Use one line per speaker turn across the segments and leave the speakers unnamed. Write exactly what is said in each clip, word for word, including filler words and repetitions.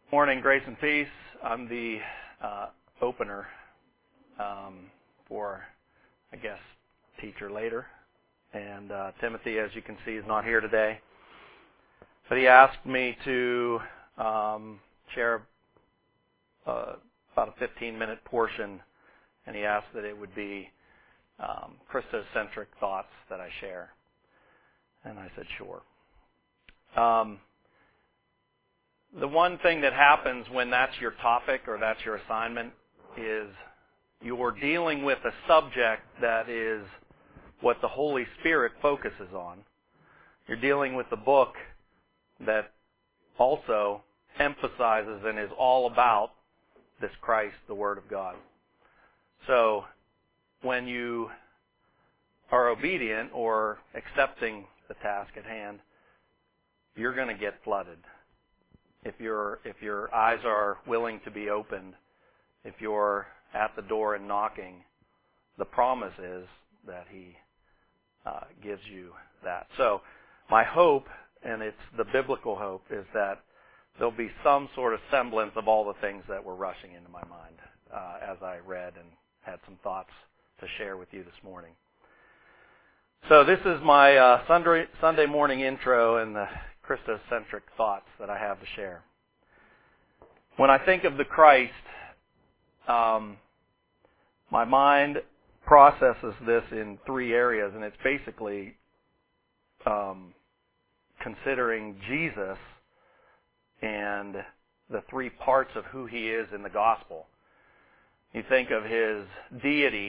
Morning, grace and peace. I'm the uh, opener um, for, I guess, teacher later. And uh, Timothy, as you can see, is not here today. But he asked me to um, share uh, about a fifteen-minute portion, and he asked that it would be um, Christocentric thoughts that I share. And I said, sure. Um, The one thing that happens when that's your topic or that's your assignment is you're dealing with a subject that is what the Holy Spirit focuses on. You're dealing with a book that also emphasizes and is all about this Christ, the Word of God. So when you are obedient or accepting the task at hand, you're going to get flooded. If your if your eyes are willing to be opened, if you're at the door and knocking, the promise is that He uh, gives you that. So my hope, and it's the biblical hope, is that there'll be some sort of semblance of all the things that were rushing into my mind uh, as I read and had some thoughts to share with you this morning. So this is my uh, Sunday, Sunday morning intro and the Christocentric thoughts that I have to share. When I think of the Christ, um, my mind processes this in three areas, and it's basically um, considering Jesus and the three parts of who He is in the gospel. You think of His deity,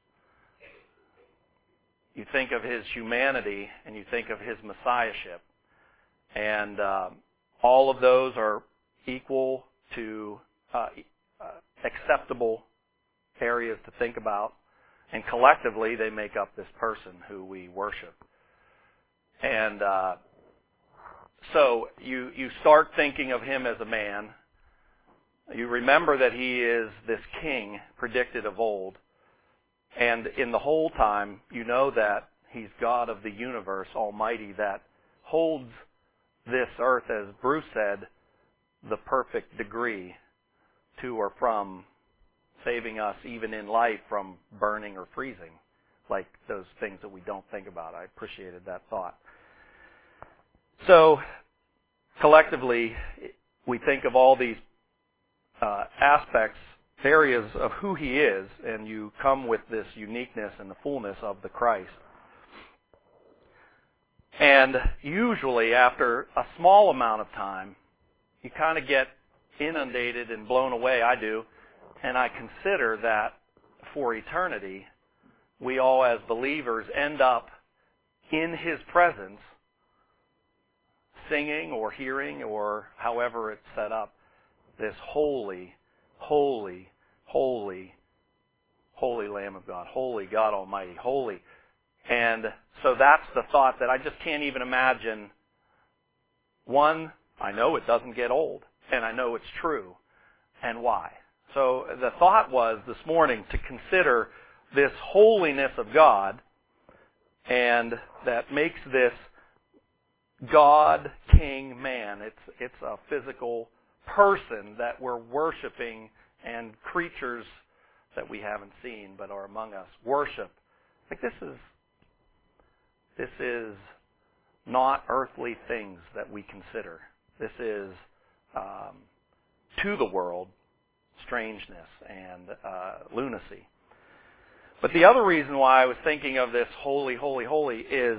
you think of His humanity, and you think of His messiahship. And um, all of those are equal to uh, uh, acceptable areas to think about. And collectively, they make up this person who we worship. And uh, so you, you start thinking of Him as a man. You remember that He is this king predicted of old. And in the whole time, you know that He's God of the universe, Almighty, that holds this earth, as Bruce said, the perfect degree to or from saving us even in life from burning or freezing, like those things that we don't think about. I appreciated that thought. So, collectively, we think of all these uh, aspects, areas of who He is, and you come with this uniqueness and the fullness of the Christ. And usually after a small amount of time, you kind of get inundated and blown away. I do. And I consider that for eternity, we all as believers end up in His presence, singing or hearing or however it's set up, this holy, holy, holy, holy Lamb of God, holy God Almighty, holy. And so that's the thought that I just can't even imagine. One, I know it doesn't get old, and I know it's true, and why. So the thought was this morning to consider this holiness of God, and that makes this God, King, man. It's it's a physical person that we're worshiping, and creatures that we haven't seen but are among us worship. Like this is this is not earthly things that we consider. This is um, to the world strangeness and uh, lunacy. But the other reason why I was thinking of this holy, holy, holy is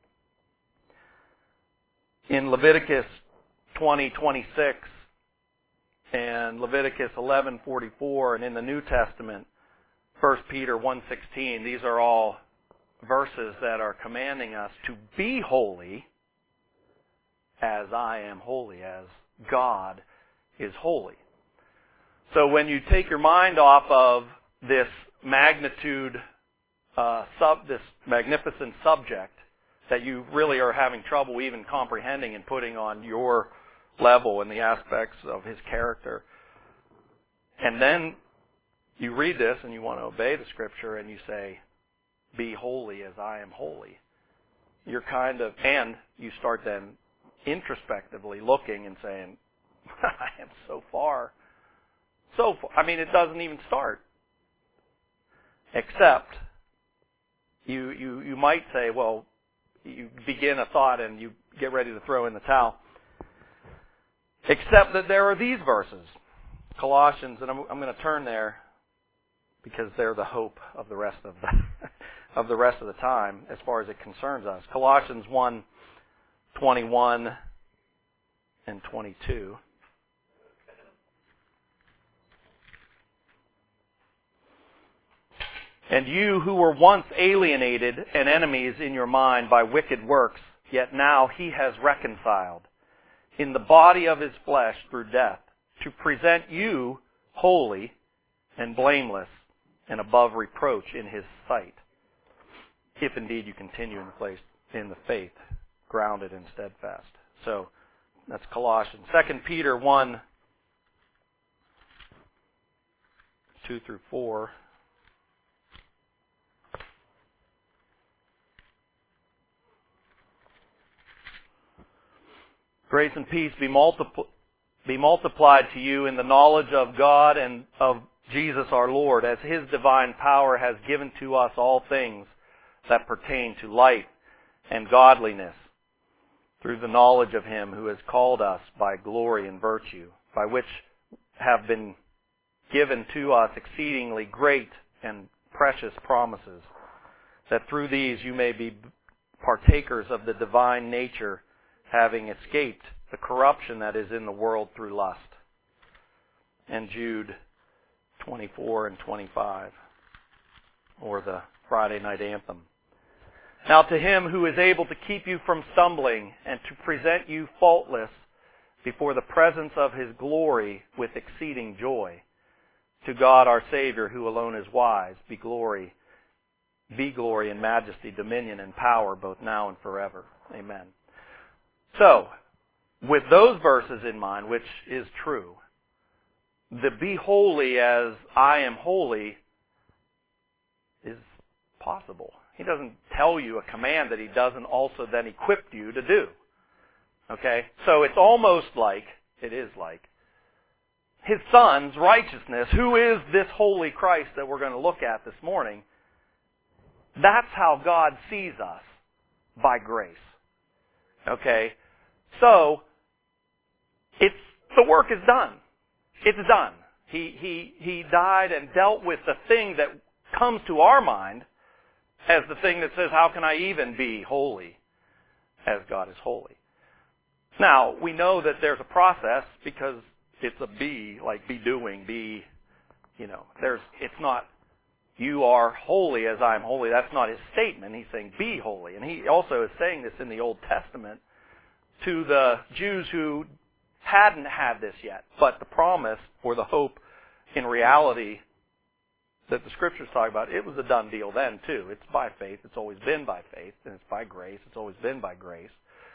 in Leviticus twenty twenty-six and Leviticus eleven forty-four, and in the New Testament, First Peter one sixteen. These are all verses that are commanding us to be holy as I am holy, as God is holy. So when you take your mind off of this magnitude, uh, sub, this magnificent subject that you really are having trouble even comprehending and putting on your level and the aspects of His character, and then you read this and you want to obey the Scripture and you say, be holy as I am holy. You're kind of, and you start then introspectively looking and saying, I am so far. So far. I mean, it doesn't even start. Except, you, you, you might say, well, you begin a thought and you get ready to throw in the towel. Except that there are these verses. Colossians, and I'm, I'm going to turn there because they're the hope of the rest of the, of the rest of the time as far as it concerns us. Colossians one, twenty-one and twenty-two. And you who were once alienated and enemies in your mind by wicked works, yet now he has reconciled in the body of his flesh through death, to present you holy and blameless and above reproach in his sight, if indeed you continue in place in the faith, grounded and steadfast. So that's Colossians. Second Peter one, two through four. Grace and peace be, multipl- be multiplied to you in the knowledge of God and of Jesus our Lord, as his divine power has given to us all things that pertain to life and godliness, through the knowledge of him who has called us by glory and virtue, by which have been given to us exceedingly great and precious promises, that through these you may be partakers of the divine nature, having escaped the corruption that is in the world through lust. And Jude twenty-four and twenty-five, or the Friday night anthem. Now to him who is able to keep you from stumbling and to present you faultless before the presence of his glory with exceeding joy, to God our Savior, who alone is wise, be glory, be glory and majesty, dominion and power, both now and forever. Amen. So, with those verses in mind, which is true, the be holy as I am holy is possible. He doesn't tell you a command that he doesn't also then equip you to do. Okay? So it's almost like, it is like, his Son's righteousness, who is this holy Christ that we're going to look at this morning. That's how God sees us, by grace. Okay? So, it's, the work is done. It's done. He, he, he died and dealt with the thing that comes to our mind as the thing that says, how can I even be holy as God is holy? Now, we know that there's a process because it's a be, like be doing, be, you know, there's, it's not, you are holy as I am holy. That's not his statement. He's saying be holy. And he also is saying this in the Old Testament to the Jews who hadn't had this yet. But the promise or the hope in reality that the Scriptures talk about, it was a done deal then too. It's by faith. It's always been by faith. And it's by grace. It's always been by grace.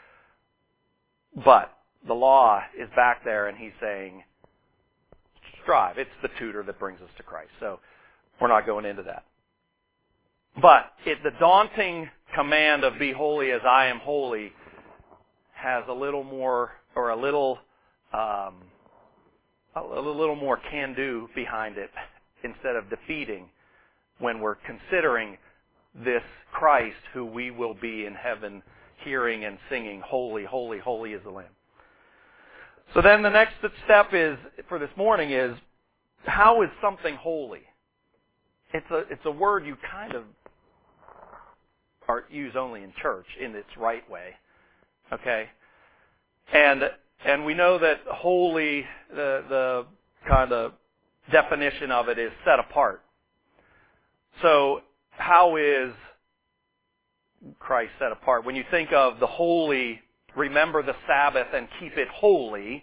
But the law is back there and he's saying, strive. It's the tutor that brings us to Christ. So we're not going into that. But it, the daunting command of be holy as I am holy has a little more, or a little, um, a little more can-do behind it instead of defeating when we're considering this Christ who we will be in heaven hearing and singing, holy, holy, holy is the Lamb. So then the next step is, for this morning is, how is something holy? It's a, it's a word you kind of are, use only in church in its right way. Okay? And, and we know that holy, the, the kind of definition of it is set apart. So, how is Christ set apart? When you think of the holy, remember the Sabbath and keep it holy,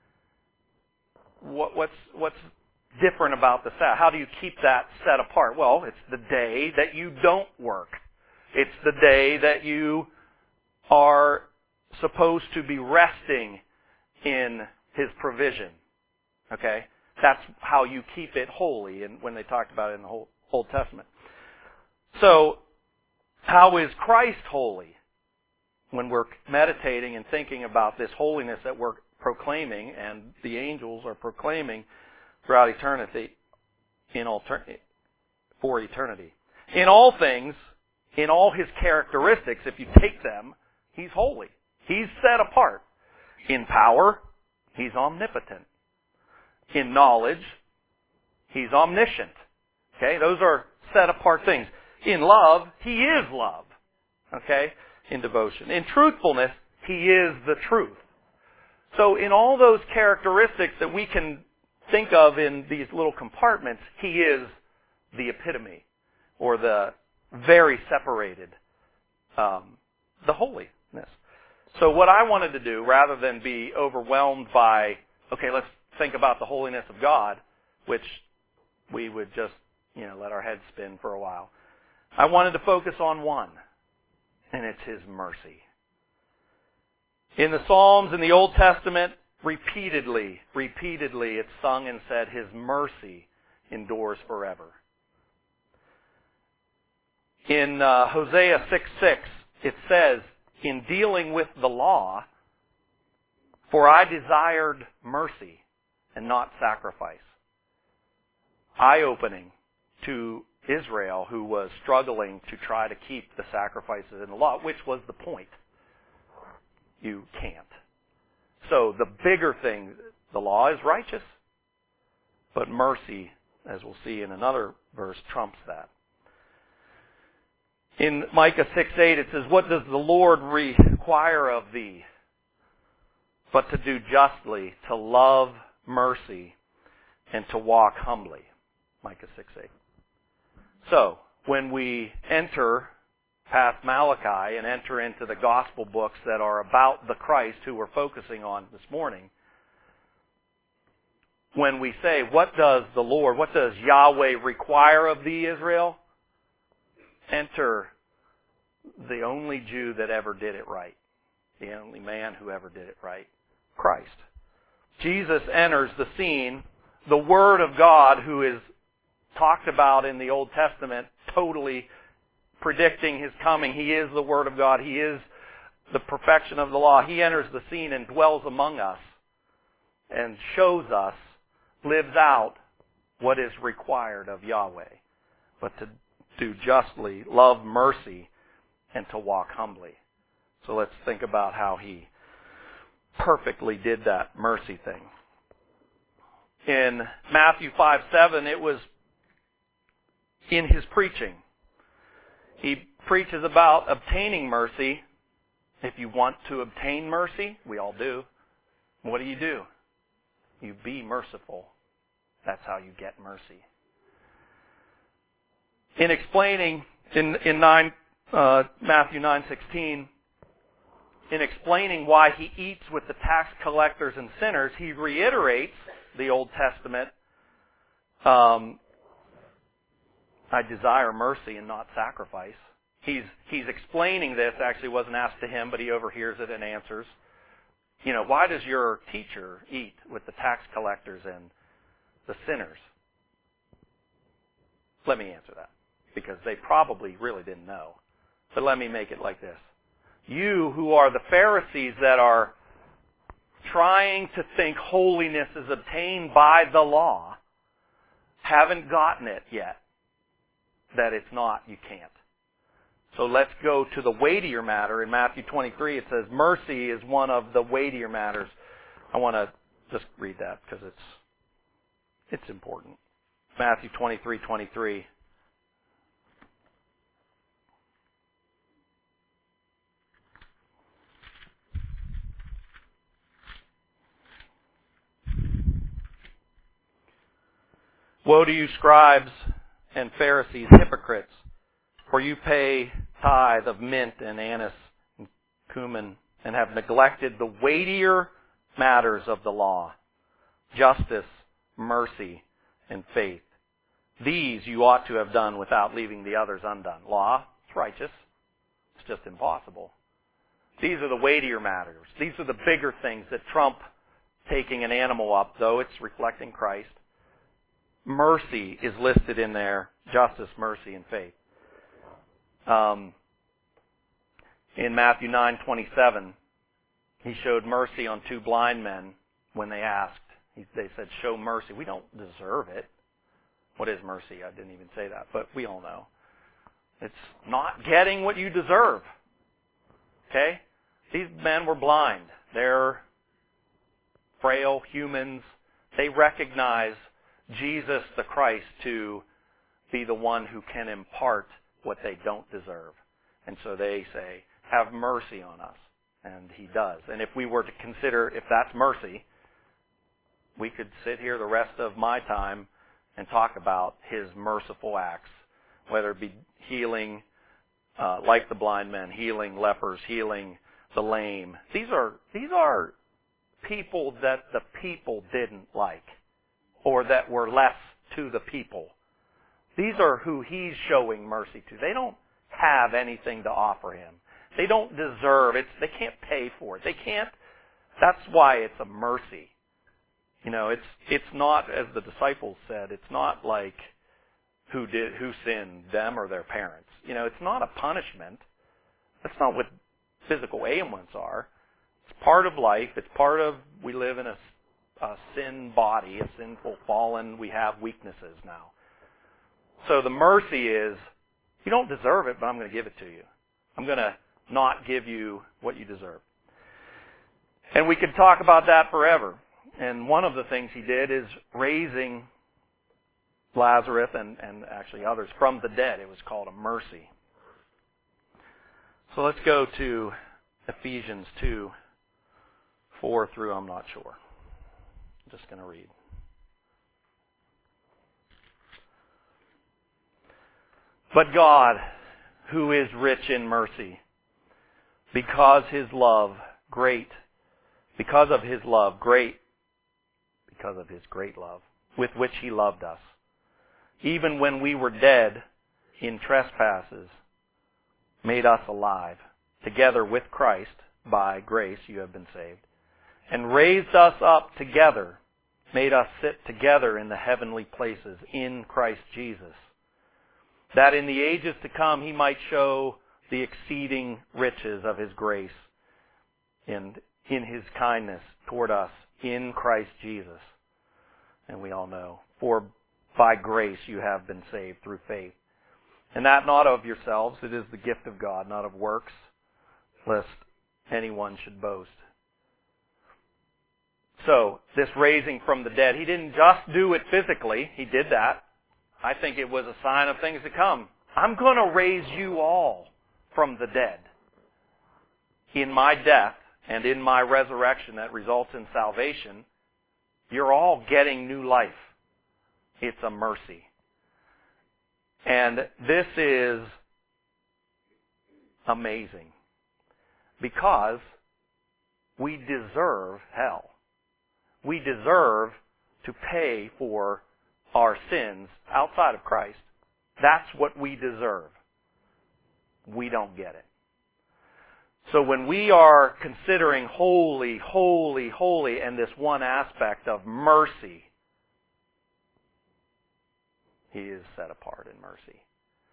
what, what's, what's different about the Sabbath? How do you keep that set apart? Well, it's the day that you don't work. It's the day that you are supposed to be resting in his provision. Okay? That's how you keep it holy, and when they talked about it in the whole Old Testament. So, how is Christ holy? When we're meditating and thinking about this holiness that we're proclaiming, and the angels are proclaiming throughout eternity, in alter- for eternity. In all things, in all His characteristics, if you take them, He's holy. He's set apart. In power, He's omnipotent. In knowledge, He's omniscient. Okay, those are set apart things. In love, He is love. Okay, in devotion. In truthfulness, He is the truth. So in all those characteristics that we can think of in these little compartments, He is the epitome, or the very separated, um, the holiness. So what I wanted to do, rather than be overwhelmed by, okay, let's think about the holiness of God, which we would just, you know, let our heads spin for a while. I wanted to focus on one, and it's His mercy. In the Psalms, in the Old Testament, repeatedly, repeatedly it's sung and said, His mercy endures forever. In uh, Hosea six six, it says, in dealing with the law, for I desired mercy and not sacrifice. Eye-opening to Israel, who was struggling to try to keep the sacrifices in the law, which was the point. You can't. So the bigger thing, the law is righteous, but mercy, as we'll see in another verse, trumps that. In Micah six eight, it says, what does the Lord require of thee? But to do justly, to love mercy, and to walk humbly. Micah six eight. So, when we enter past Malachi and enter into the gospel books that are about the Christ who we're focusing on this morning, when we say, what does the Lord, what does Yahweh require of thee, Israel? Enter the only Jew that ever did it right. The only man who ever did it right. Christ. Jesus enters the scene, the Word of God, who is talked about in the Old Testament, totally predicting His coming. He is the Word of God. He is the perfection of the law. He enters the scene and dwells among us and shows us, lives out what is required of Yahweh. But to do justly, love mercy, and to walk humbly. So let's think about how He perfectly did that mercy thing. In Matthew five seven, it was in His preaching. He preaches about obtaining mercy. If you want to obtain mercy, we all do. What do you do? You be merciful. That's how you get mercy. In explaining in in nine uh, Matthew nine sixteen, in explaining why He eats with the tax collectors and sinners, He reiterates the Old Testament. Um, I desire mercy and not sacrifice. He's he's explaining this. Actually, wasn't asked to him, but he overhears it and answers. You know, why does your teacher eat with the tax collectors and the sinners? Let me answer that, because they probably really didn't know. But let me make it like this. You who are the Pharisees that are trying to think holiness is obtained by the law, haven't gotten it yet. That it's not, you can't. So let's go to the weightier matter. In Matthew twenty-three, it says mercy is one of the weightier matters. I want to just read that because it's it's important. Matthew twenty-three twenty-three. Woe to you, scribes and Pharisees, hypocrites, for you pay tithe of mint and anise and cumin, and have neglected the weightier matters of the law, justice, mercy, and faith. These you ought to have done without leaving the others undone. Law, it's righteous. It's just impossible. These are the weightier matters. These are the bigger things that trump taking an animal up, though it's reflecting Christ. Mercy is listed in there. Justice, mercy, and faith. Um, in Matthew nine twenty-seven, He showed mercy on two blind men when they asked. He, they said, show mercy. We don't deserve it. What is mercy? I didn't even say that, but we all know. It's not getting what you deserve. Okay? These men were blind. They're frail humans. They recognize Jesus the Christ to be the one who can impart what they don't deserve. And so they say, have mercy on us. And he does. And if we were to consider if that's mercy, we could sit here the rest of my time and talk about his merciful acts, whether it be healing, uh, like the blind men, healing lepers, healing the lame. These are these are people that the people didn't like, or that were less to the people. These are who he's showing mercy to. They don't have anything to offer him. They don't deserve it. They can't pay for it. They can't. That's why it's a mercy. You know, it's it's not, as the disciples said, it's not like who did who sinned, them or their parents. You know, it's not a punishment. That's not what physical ailments are. It's part of life. It's part of, we live in a, a sin body, a sinful, fallen, we have weaknesses now. So the mercy is, you don't deserve it, but I'm going to give it to you. I'm going to not give you what you deserve. And we could talk about that forever. And one of the things he did is raising Lazarus and, and actually others from the dead. It was called a mercy. So let's go to Ephesians two, four through I'm not sure. I'm just going to read. But God, who is rich in mercy, because his love great, because of his love great, because of his great love, with which he loved us, even when we were dead in trespasses, made us alive, together with Christ, by grace you have been saved, and raised us up together, made us sit together in the heavenly places in Christ Jesus, that in the ages to come he might show the exceeding riches of his grace and in his kindness toward us in Christ Jesus. And we all know, for by grace you have been saved through faith. And that not of yourselves, it is the gift of God, not of works, lest anyone should boast. So, this raising from the dead, he didn't just do it physically, he did that. I think it was a sign of things to come. I'm going to raise you all from the dead. In my death and in my resurrection that results in salvation, you're all getting new life. It's a mercy. And this is amazing because we deserve hell. We deserve to pay for our sins outside of Christ. That's what we deserve. We don't get it. So when we are considering holy, holy, holy, and this one aspect of mercy, he is set apart in mercy.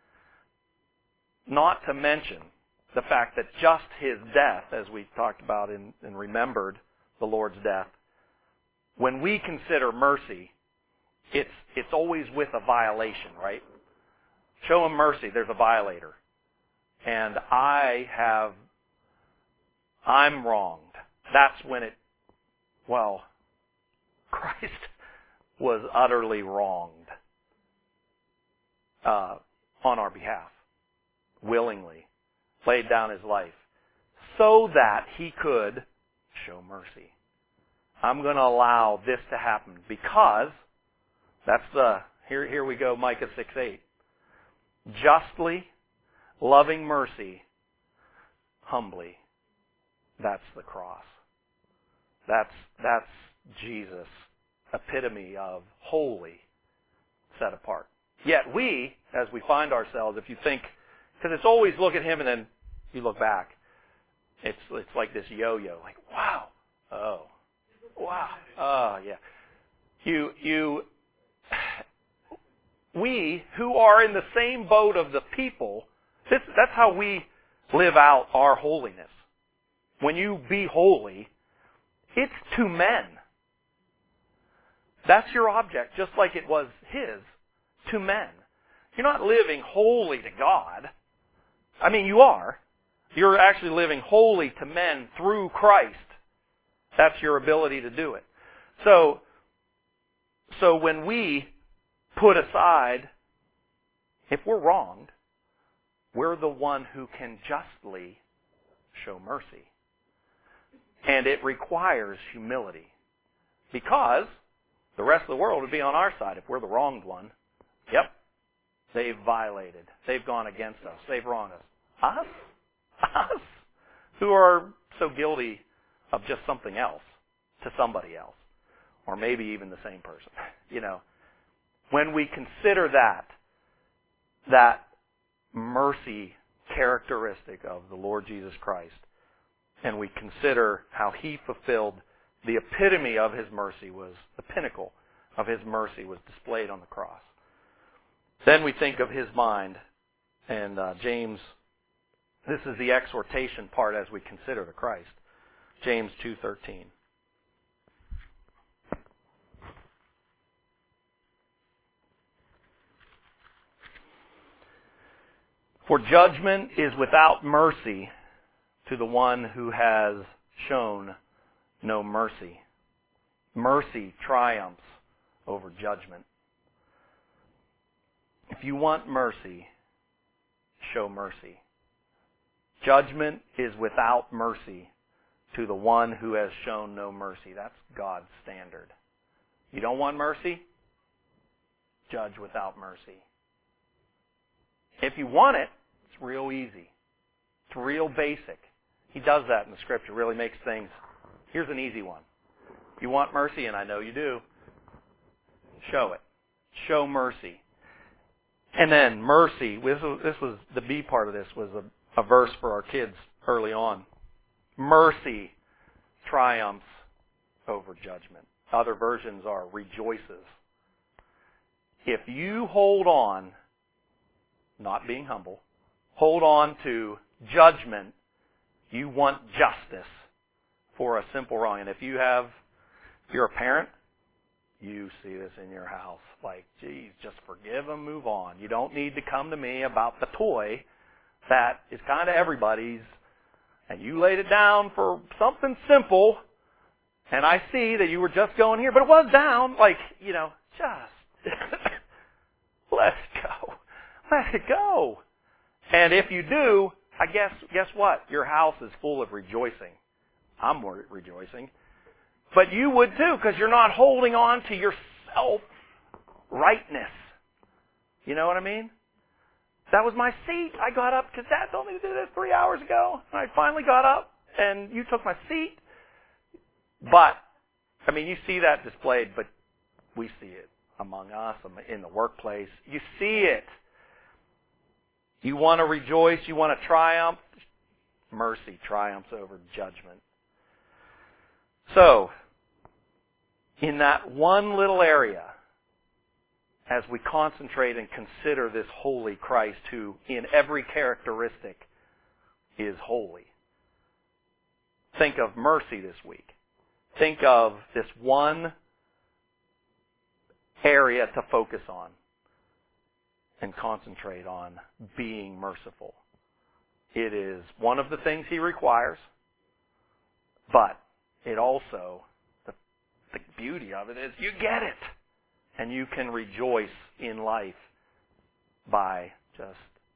Not to mention the fact that just his death, as we talked about in, and remembered the Lord's death, when we consider mercy, it's it's always with a violation, right? Show him mercy, there's a violator. And I have, I'm wronged. That's when it, well, Christ was utterly wronged uh, on our behalf, willingly, laid down his life, so that he could show mercy. I'm going to allow this to happen because that's the, here, here we go, Micah six eight. Justly, loving mercy, humbly. That's the cross. That's, that's Jesus, epitome of holy, set apart. Yet we, as we find ourselves, if you think, because it's always look at him and then you look back. It's it's like this yo-yo, like, wow, oh, wow, oh, yeah. You, you, we who are in the same boat of the people, this, that's how we live out our holiness. when you be holy, it's to men. That's your object, just like it was his, to men. You're not living holy to God. I mean, you are. You're actually living holy to men through Christ. That's your ability to do it. So, so when we put aside, if we're wronged, we're the one who can justly show mercy. And it requires humility. Because the rest of the world would be on our side if we're the wronged one. Yep. They've violated. They've gone against us. They've wronged us. Us? Us? Who are so guilty of just something else to somebody else. Or maybe even the same person. You know, when we consider that, that mercy characteristic of the Lord Jesus Christ, and we consider how He fulfilled the epitome of His mercy, was the pinnacle of His mercy was displayed on the cross. Then we think of His mind, and uh, James, this is the exhortation part as we consider the Christ. James two thirteen. For judgment is without mercy to the one who has shown no mercy. Mercy triumphs over judgment. If you want mercy, show mercy. Judgment is without mercy to the one who has shown no mercy. That's God's standard. You don't want mercy? Judge without mercy. If you want it, it's real easy. It's real basic. He does that in the Scripture. Really makes things... Here's an easy one. You want mercy, and I know you do. Show it. Show mercy. And then mercy. This was, this was the B part of this was a, a verse for our kids early on. Mercy triumphs over judgment. Other versions are rejoices. If you hold on, not being humble, hold on to judgment, you want justice for a simple wrong. And if you have, if you're a parent, you see this in your house. Like, geez, just forgive them, move on. You don't need to come to me about the toy that is kind of everybody's, and you laid it down for something simple, and I see that you were just going here, but it was down. Like, you know, just let it go. Let it go. And if you do, I guess, guess what? Your house is full of rejoicing. I'm rejoicing. But you would too, because you're not holding on to your self-rightness. You know what I mean? That was my seat. I got up because Dad told me to do this three hours ago. And I finally got up, and you took my seat. But, I mean, you see that displayed, but we see it among us, in the workplace. You see it. You want to rejoice, you want to triumph. Mercy triumphs over judgment. So, in that one little area, as we concentrate and consider this holy Christ who, in every characteristic, is holy, think of mercy this week. Think of this one area to focus on and concentrate on being merciful. It is one of the things He requires, but it also, the, the beauty of it is you get it. And you can rejoice in life by just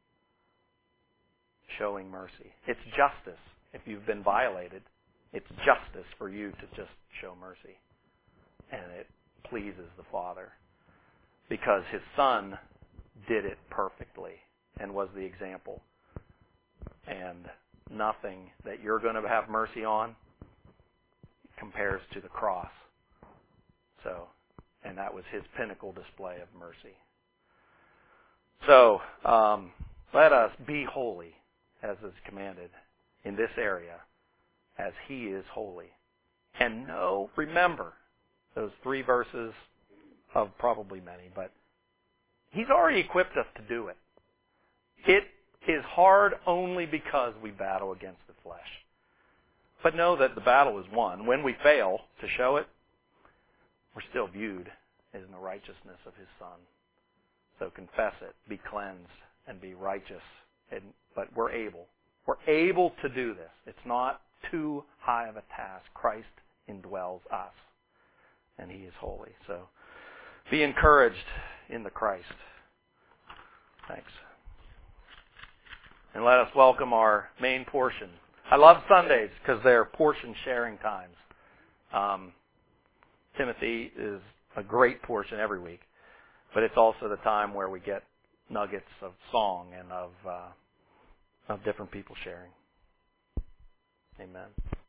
showing mercy. It's justice. If you've been violated, it's justice for you to just show mercy. And it pleases the Father. Because His Son did it perfectly and was the example. And nothing that you're going to have mercy on compares to the cross. So, and that was His pinnacle display of mercy. So, um, let us be holy as is commanded in this area as He is holy. And know, remember, those three verses of probably many, but He's already equipped us to do it. It is hard only because we battle against the flesh. But know that the battle is won. When we fail to show it, we're still viewed as in the righteousness of His Son. So confess it, be cleansed, and be righteous. And, but we're able. We're able to do this. It's not too high of a task. Christ indwells us, and He is holy. So be encouraged in the Christ. Thanks. And let us welcome our main portion. I love Sundays because they're portion sharing times. Um, Timothy is a great portion every week, but it's also the time where we get nuggets of song and of uh, of different people sharing. Amen.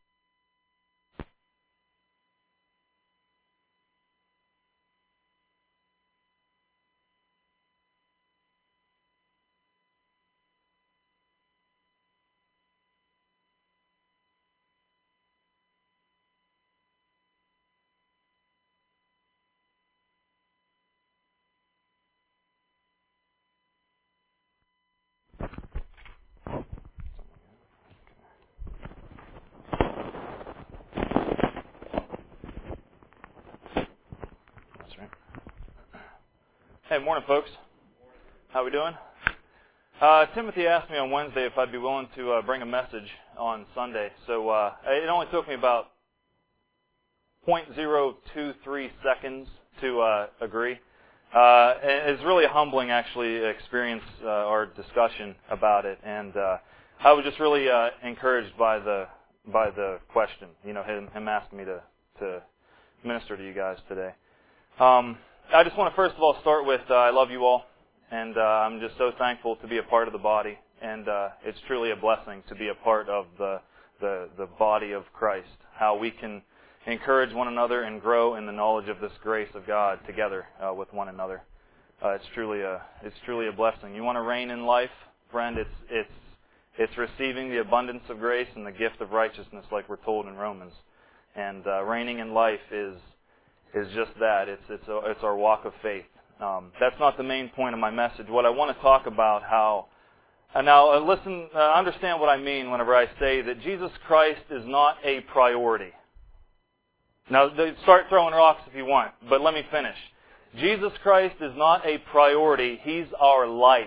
Hey, morning, folks. How we doing? Uh, Timothy asked me on Wednesday if I'd be willing to uh, bring a message on Sunday. So uh, it only took me about zero point zero two three seconds to uh, agree. Uh, it's really a humbling, actually, experience uh, or discussion about it, and uh, I was just really uh, encouraged by the by the question. You know, him, him asking me to to minister to you guys today. Um, I just want to first of all start with uh, I love you all, and uh, I'm just so thankful to be a part of the body, and uh, it's truly a blessing to be a part of the, the the body of Christ. How we can encourage one another and grow in the knowledge of this grace of God together uh, with one another. Uh, it's truly a it's truly a blessing. You want to reign in life, friend? It's it's it's receiving the abundance of grace and the gift of righteousness, like we're told in Romans. And uh, reigning in life is is just that. It's it's a, it's our walk of faith. Um, that's not the main point of my message. What I want to talk about how uh, now uh, listen, uh, understand what I mean whenever I say that Jesus Christ is not a priority. Now start throwing rocks if you want, but let me finish. Jesus Christ is not a priority. He's our life.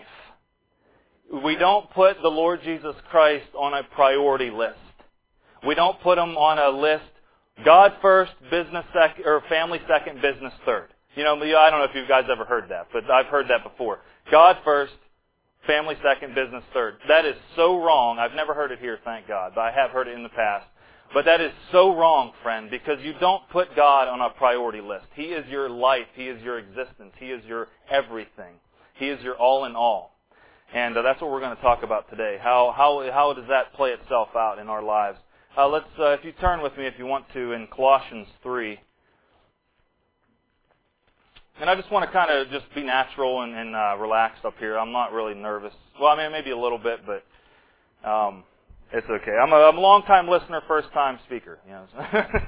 We don't put the Lord Jesus Christ on a priority list. We don't put Him on a list. God first, business second, or family second, business third. You know, I don't know if you guys ever heard that, but I've heard that before. God first, family second, business third. That is so wrong. I've never heard it here, thank God, but I have heard it in the past. But that is so wrong, friend, because you don't put God on a priority list. He is your life. He is your existence. He is your everything. He is your all in all. And uh, that's what we're going to talk about today. How how how does that play itself out in our lives? Uh, let's, uh, if you turn with me, if you want to, in Colossians three. And I just want to kind of just be natural and, and uh, relaxed up here. I'm not really nervous. Well, I mean, maybe a little bit, but um, it's okay. I'm a, I'm a long-time listener, first-time speaker. You know.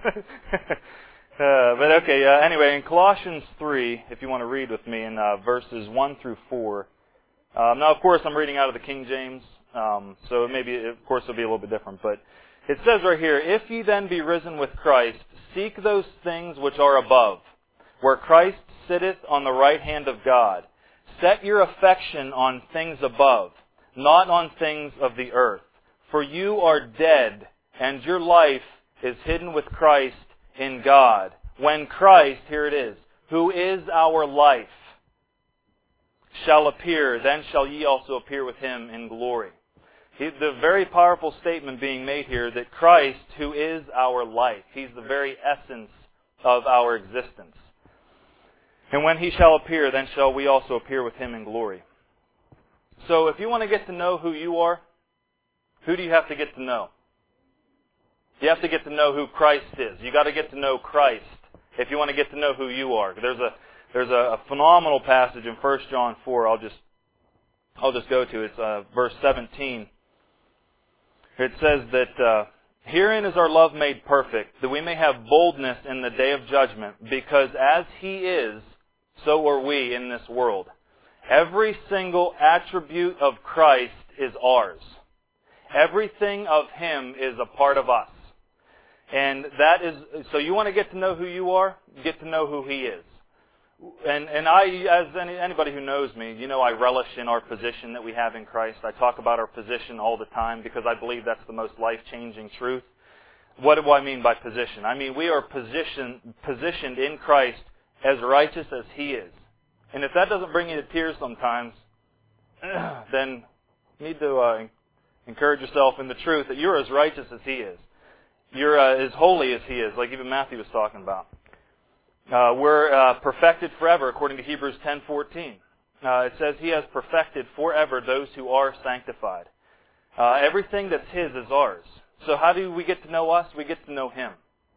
uh, but okay, uh, anyway, in Colossians three, if you want to read with me, in uh, verses one through four. Um, now, of course, I'm reading out of the King James, um, so it may be, of course, it'll be a little bit different, but it says right here, "If ye then be risen with Christ, seek those things which are above, where Christ sitteth on the right hand of God. Set your affection on things above, not on things of the earth. For you are dead, and your life is hidden with Christ in God. When Christ," here it is, "who is our life, shall appear, then shall ye also appear with Him in glory." The very powerful statement being made here that Christ, who is our life, He's the very essence of our existence. "And when He shall appear, then shall we also appear with Him in glory." So if you want to get to know who you are, who do you have to get to know? You have to get to know who Christ is. You got to get to know Christ if you want to get to know who you are. There's a there's a, a phenomenal passage in First John four. I'll just I'll just go to it. It's uh, verse seventeen. It says that uh, herein is our love made perfect, that we may have boldness in the day of judgment, because as He is, so are we in this world. Every single attribute of Christ is ours. Everything of Him is a part of us. And that is, so you want to get to know who you are? Get to know who He is. And and I, as any, anybody who knows me, you know I relish in our position that we have in Christ. I talk about our position all the time because I believe that's the most life-changing truth. What do I mean by position? I mean we are positioned positioned in Christ as righteous as He is. And if that doesn't bring you to tears sometimes, then you need to uh, encourage yourself in the truth that you're as righteous as He is. You're uh, as holy as He is, like even Matthew was talking about. Uh, we're uh, perfected forever, according to Hebrews ten fourteen. Uh, it says He has perfected forever those who are sanctified. Uh, everything that's His is ours. So how do we get to know us? We get to know Him.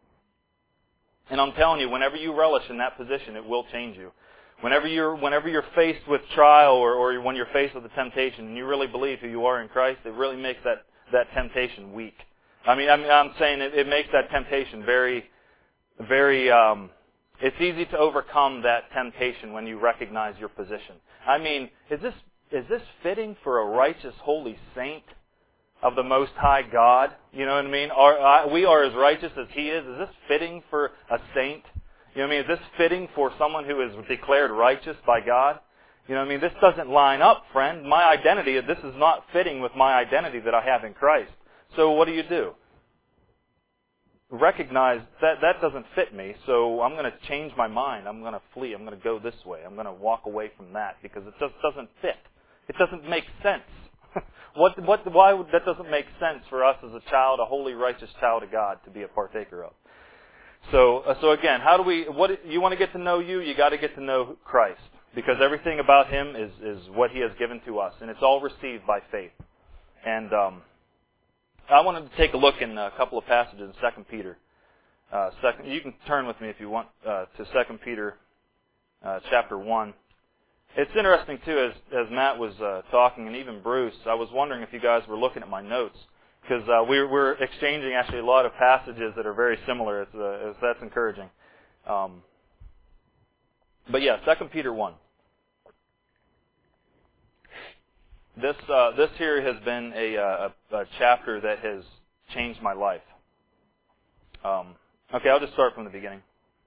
And I'm telling you, whenever you relish in that position, it will change you. Whenever you're whenever you're faced with trial or, or when you're faced with a temptation and you really believe who you are in Christ, it really makes that, that temptation weak. I mean, I'm, I'm saying it, it makes that temptation very, very, um, it's easy to overcome that temptation when you recognize your position. I mean, is this, is this fitting for a righteous, holy saint of the Most High God? You know what I mean? Are, uh, we are as righteous as He is. Is this fitting for a saint? You know what I mean? Is this fitting for someone who is declared righteous by God? You know what I mean? This doesn't line up, friend. My identity, this is not fitting with my identity that I have in Christ. So what do you do? Recognize that that doesn't fit me, so I'm going to change my mind. I'm going to flee. I'm going to go this way. I'm going to walk away from that because it just doesn't fit. It doesn't make sense. what, what, why would, that doesn't make sense for us as a child, a holy, righteous child of God, to be a partaker of. So, uh, so again, how do we? What you want to get to know you? You got to get to know Christ, because everything about Him is is what He has given to us, and it's all received by faith. And um, I wanted to take a look in a couple of passages in Second Peter. Uh, second, you can turn with me if you want uh, to Second Peter, uh, chapter one. It's interesting too, as as Matt was uh, talking, and even Bruce. I was wondering if you guys were looking at my notes. Because uh, we're, we're exchanging actually a lot of passages that are very similar. It's, uh, it's, that's encouraging. Um, but yeah, Second Peter one. This uh, this here has been a, a, a chapter that has changed my life. Um, okay, I'll just start from the beginning.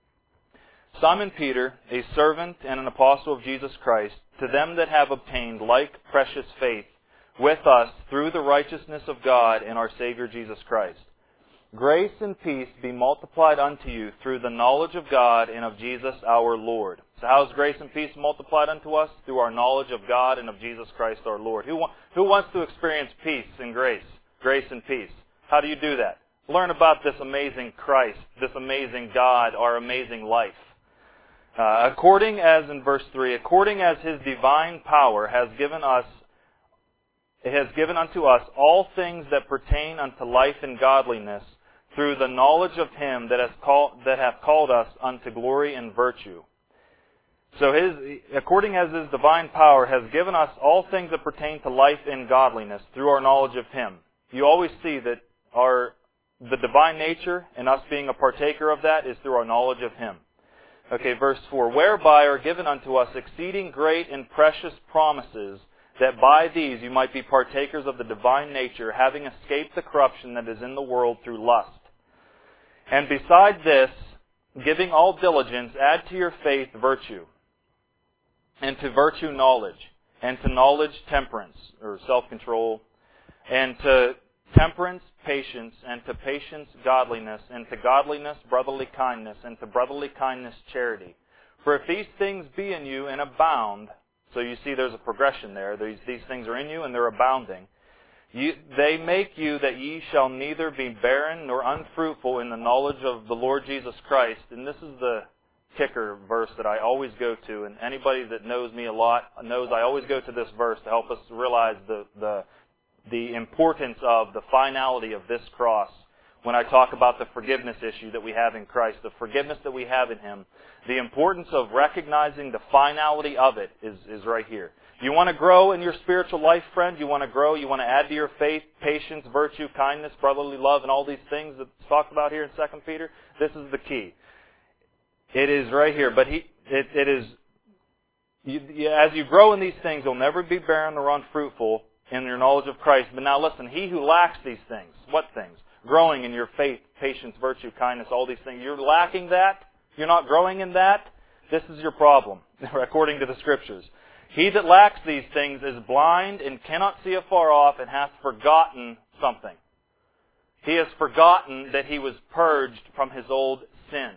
Simon Peter, a servant and an apostle of Jesus Christ, to them that have obtained like precious faith with us through the righteousness of God and our Savior Jesus Christ. Grace and peace be multiplied unto you through the knowledge of God and of Jesus our Lord. So how is grace and peace multiplied unto us? Through our knowledge of God and of Jesus Christ our Lord. Who, who wants to experience peace and grace? Grace and peace. How do you do that? Learn about this amazing Christ, this amazing God, our amazing life. Uh, according as, in verse three, according as His divine power has given us It has given unto us all things that pertain unto life and godliness through the knowledge of Him that has called, that hath called us unto glory and virtue. So His, according as His divine power has given us all things that pertain to life and godliness through our knowledge of Him. You always see that our, the divine nature and us being a partaker of that is through our knowledge of Him. Okay, verse four. Whereby are given unto us exceeding great and precious promises, that by these you might be partakers of the divine nature, having escaped the corruption that is in the world through lust. And beside this, giving all diligence, add to your faith virtue, and to virtue knowledge, and to knowledge temperance, or self-control, and to temperance patience, and to patience godliness, and to godliness brotherly kindness, and to brotherly kindness charity. For if these things be in you and abound, so you see there's a progression there. These, these things are in you and they're abounding. You, they make you that ye shall neither be barren nor unfruitful in the knowledge of the Lord Jesus Christ. And this is the kicker verse that I always go to. And anybody that knows me a lot knows I always go to this verse to help us realize the, the, the importance of the finality of this cross. When I talk about the forgiveness issue that we have in Christ, the forgiveness that we have in Him, the importance of recognizing the finality of it is, is right here. You want to grow in your spiritual life, friend? You want to grow? You want to add to your faith, patience, virtue, kindness, brotherly love, and all these things that's talked about here in Second Peter? This is the key. It is right here. But he, it, it is, you, as you grow in these things, you'll never be barren or unfruitful in your knowledge of Christ. But now listen, he who lacks these things, what things? growing in your faith, patience, virtue, kindness, all these things, you're lacking that, you're not growing in that, this is your problem, according to the Scriptures. He that lacks these things is blind and cannot see afar off and hath forgotten something. He has forgotten that he was purged from his old sins.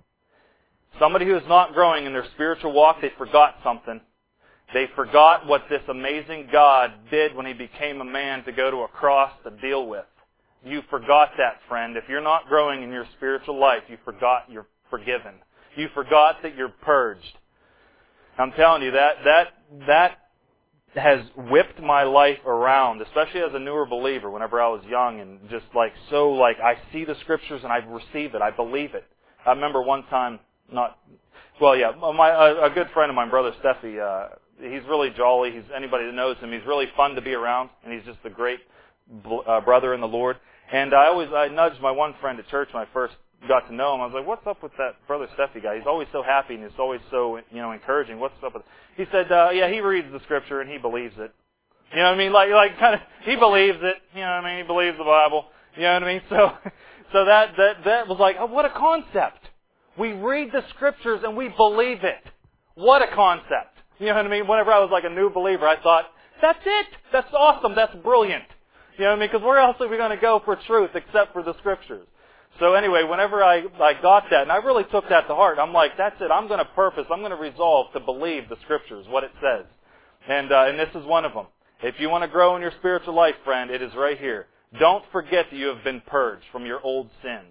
Somebody who is not growing in their spiritual walk, they forgot something. They forgot what this amazing God did when He became a man to go to a cross to deal with. You forgot that, friend. If you're not growing in your spiritual life, you forgot you're forgiven. You forgot that you're purged. I'm telling you, that that that has whipped my life around, especially as a newer believer, whenever I was young and just like so like I see the Scriptures and I receive it, I believe it. I remember one time, not, well yeah, my a, a good friend of mine, Brother Steffi, uh, he's really jolly. He's anybody that knows him, he's really fun to be around, and he's just a great uh, brother in the Lord. And I always, I nudged my one friend at church when I first got to know him. I was like, what's up with that Brother Steffi guy? He's always so happy and he's always so, you know, encouraging. What's up with it? He said, uh, yeah, he reads the Scripture and he believes it. You know what I mean? Like, like kind of, he believes it. You know what I mean? He believes the Bible. You know what I mean? So, so that, that, that was like, oh, what a concept. We read the Scriptures and we believe it. What a concept. You know what I mean? Whenever I was like a new believer, I thought, that's it. That's awesome. That's brilliant. You know what I mean? Because where else are we going to go for truth except for the Scriptures? So anyway, whenever I, I got that, and I really took that to heart, I'm like, that's it. I'm going to purpose, I'm going to resolve to believe the Scriptures, what it says. And, uh, and this is one of them. If you want to grow in your spiritual life, friend, it is right here. Don't forget that you have been purged from your old sins.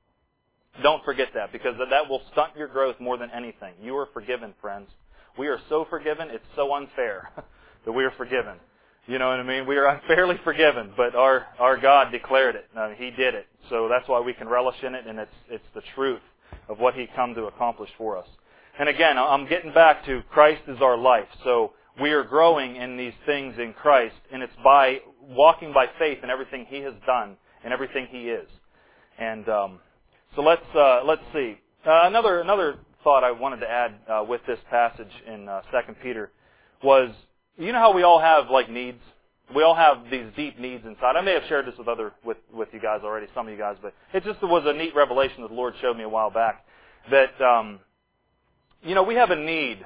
Don't forget that, because that will stunt your growth more than anything. You are forgiven, friends. We are so forgiven, it's so unfair that we are forgiven. You know what I mean? We are unfairly forgiven, but our, our God declared it. Uh, he did it. So that's why we can relish in it, and it's, it's the truth of what He come to accomplish for us. And again, I'm getting back to Christ is our life. So we are growing in these things in Christ, and it's by walking by faith in everything He has done and everything He is. And um, so let's uh, let's see. Uh, another another thought I wanted to add uh, with this passage in uh, Second Peter was, you know how we all have like needs? We all have these deep needs inside. I may have shared this with other with, with you guys already, some of you guys, but it just was a neat revelation that the Lord showed me a while back. That um, you know, we have a need.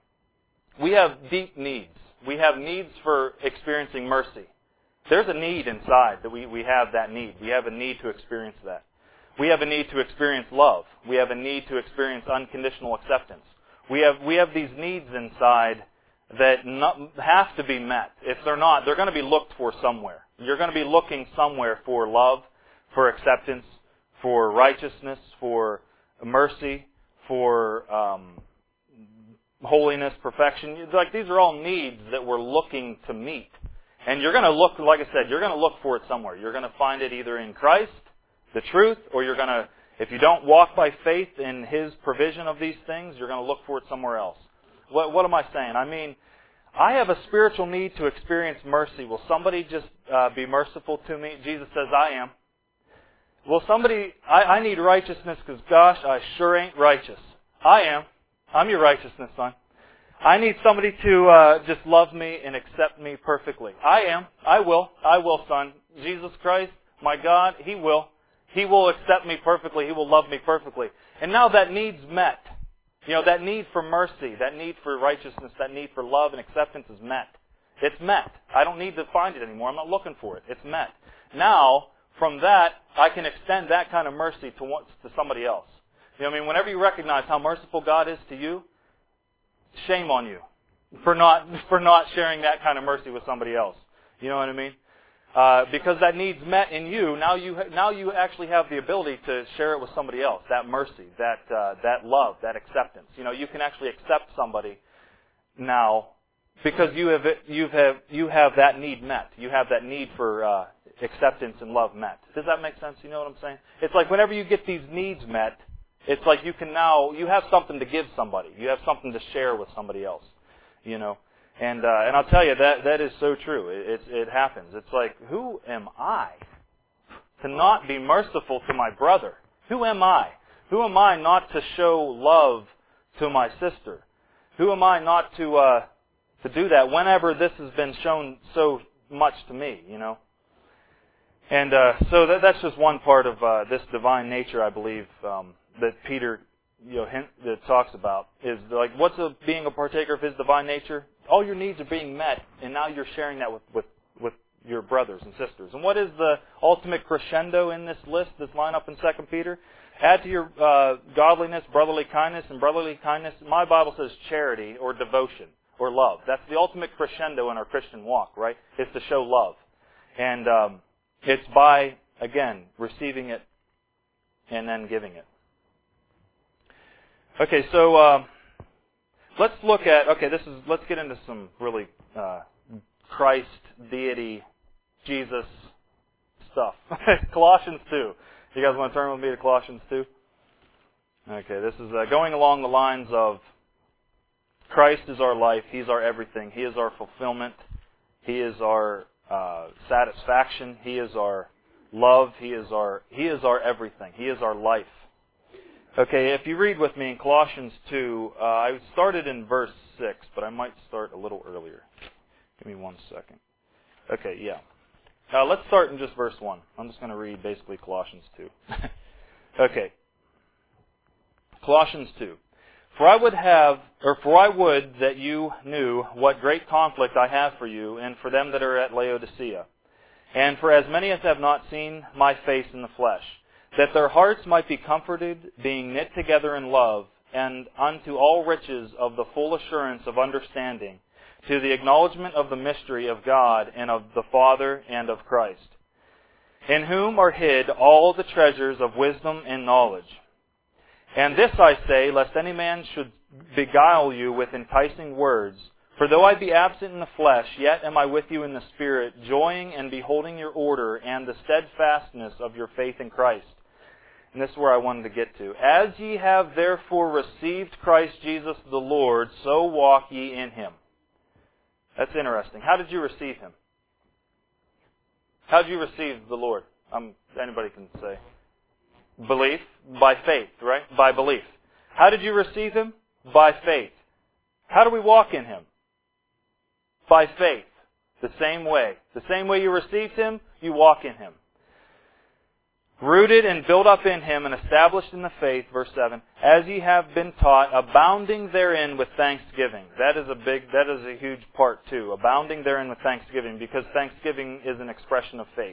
We have deep needs. We have needs for experiencing mercy. There's a need inside that we, we have that need. We have a need to experience that. We have a need to experience love. We have a need to experience unconditional acceptance. We have we have these needs inside that not, have to be met. If they're not, they're going to be looked for somewhere. You're going to be looking somewhere for love, for acceptance, for righteousness, for mercy, for um, holiness, perfection. Like, these are all needs that we're looking to meet. And you're going to look, like I said, you're going to look for it somewhere. You're going to find it either in Christ, the truth, or you're going to, if you don't walk by faith in His provision of these things, you're going to look for it somewhere else. What, what am I saying? I mean, I have a spiritual need to experience mercy. Will somebody just uh, be merciful to me? Jesus says, I am. Will somebody, I, I need righteousness because, gosh, I sure ain't righteous. I am. I'm your righteousness, son. I need somebody to uh, just love me and accept me perfectly. I am. I will. I will, son. Jesus Christ, my God, He will. He will accept me perfectly. He will love me perfectly. And now that need's met. You know, that need for mercy, that need for righteousness, that need for love and acceptance is met. It's met. I don't need to find it anymore. I'm not looking for it. It's met. Now, from that, I can extend that kind of mercy to to somebody else. You know what I mean? Whenever you recognize how merciful God is to you, shame on you for not for not sharing that kind of mercy with somebody else. You know what I mean? Uh, because that need's met in you, now you now you actually have the ability to share it with somebody else. That mercy, that uh, that love, that acceptance. You know, you can actually accept somebody now because you have you have you have that need met. You have that need for uh, acceptance and love met. Does that make sense? You know what I'm saying? It's like whenever you get these needs met, it's like you can now you have something to give somebody. You have something to share with somebody else. You know. And uh, and I'll tell you, that that is so true. It, it it happens. It's like, who am I to not be merciful to my brother? Who am I? Who am I not to show love to my sister? Who am I not to uh, to do that whenever this has been shown so much to me? You know. And uh, so that, that's just one part of uh, this divine nature, I believe, um, that Peter, you know, hint, that talks about is like, what's a, being a partaker of His divine nature? All your needs are being met, and now you're sharing that with, with, with your brothers and sisters. And what is the ultimate crescendo in this list, this line up in Second Peter? Add to your uh, godliness, brotherly kindness, and brotherly kindness, my Bible says charity or devotion or love. That's the ultimate crescendo in our Christian walk, right? It's to show love. And um, it's by, again, receiving it and then giving it. Okay, so uh, let's look at, okay, this is, let's get into some really uh, Christ, deity, Jesus stuff. Colossians two. You guys want to turn with me to Colossians two? Okay, this is uh, going along the lines of Christ is our life. He's our everything. He is our fulfillment. He is our uh, satisfaction. He is our love. He is our He is our everything. He is our life. Okay, if you read with me in Colossians two, uh, I started in verse six, but I might start a little earlier. Give me one second. Okay, yeah. Uh, let's start in just verse one. I'm just going to read basically Colossians two. Okay. Colossians two. For I would have, or for I would that you knew what great conflict I have for you and for them that are at Laodicea, and for as many as have not seen my face in the flesh, that their hearts might be comforted, being knit together in love, and unto all riches of the full assurance of understanding, to the acknowledgement of the mystery of God and of the Father and of Christ, in whom are hid all the treasures of wisdom and knowledge. And this I say, lest any man should beguile you with enticing words. For though I be absent in the flesh, yet am I with you in the Spirit, joying and beholding your order and the steadfastness of your faith in Christ. And this is where I wanted to get to. As ye have therefore received Christ Jesus the Lord, so walk ye in Him. That's interesting. How did you receive Him? How did you receive the Lord? Um, anybody can say. Belief. By faith, right? By belief. How did you receive Him? By faith. How do we walk in Him? By faith. The same way. The same way you received Him, you walk in Him. Rooted and built up in Him and established in the faith, verse seven, as ye have been taught, abounding therein with thanksgiving. That is a big, that is a huge part too. Abounding therein with thanksgiving, because thanksgiving is an expression of faith.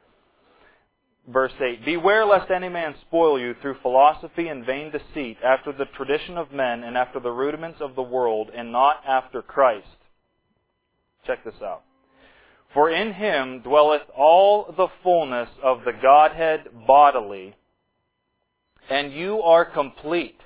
Verse eight, beware lest any man spoil you through philosophy and vain deceit, after the tradition of men and after the rudiments of the world, and not after Christ. Check this out. For in Him dwelleth all the fullness of the Godhead bodily, and you are complete.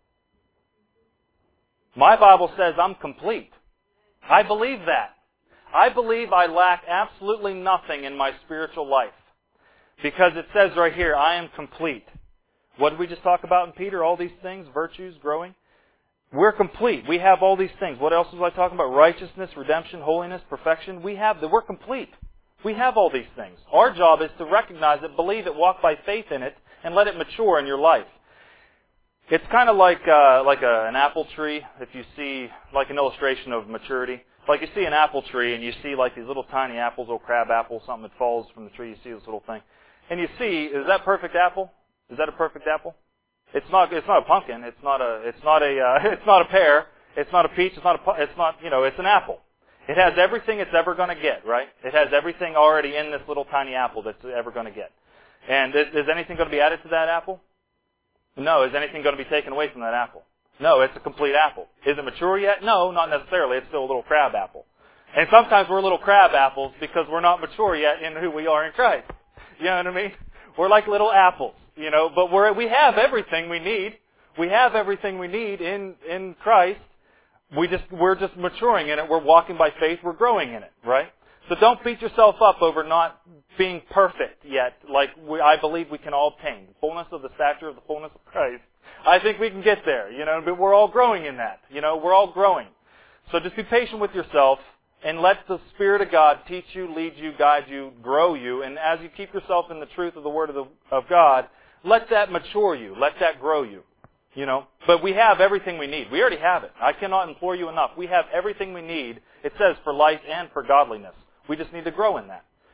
My Bible says I'm complete. I believe that. I believe I lack absolutely nothing in my spiritual life. Because it says right here, I am complete. What did we just talk about in Peter? All these things, virtues, growing. We're complete. We have all these things. What else was I talking about? Righteousness, redemption, holiness, perfection. We have that. We're complete. We have all these things. Our job is to recognize it, believe it, walk by faith in it, and let it mature in your life. It's kind of like uh, like a, an apple tree. If you see like an illustration of maturity, like you see an apple tree and you see like these little tiny apples, little crab apples, something that falls from the tree. You see this little thing, and you see, is that perfect apple? Is that a perfect apple? It's not. It's not a pumpkin. It's not a. It's not a. Uh, it's not a pear. It's not a peach. It's not a. It's not. You know. It's an apple. It has everything it's ever going to get. Right. It has everything already in this little tiny apple that's ever going to get. And is, is anything going to be added to that apple? No. Is anything going to be taken away from that apple? No. It's a complete apple. Is it mature yet? No, not necessarily. It's still a little crab apple. And sometimes we're little crab apples because we're not mature yet in who we are in Christ. You know what I mean? We're like little apples. You know, but we're, we have everything we need. We have everything we need in, in Christ. We just, we're just maturing in it. We're walking by faith. We're growing in it, right? So don't beat yourself up over not being perfect yet, like we, I believe we can all obtain. The fullness of the stature of the fullness of Christ. I think we can get there, you know, but we're all growing in that. You know, we're all growing. So just be patient with yourself and let the Spirit of God teach you, lead you, guide you, grow you. And as you keep yourself in the truth of the Word of, the, of God, let that mature you. Let that grow you. You know, but we have everything we need. We already have it. I cannot implore you enough. We have everything we need, it says, for life and for godliness. We just need to grow in that.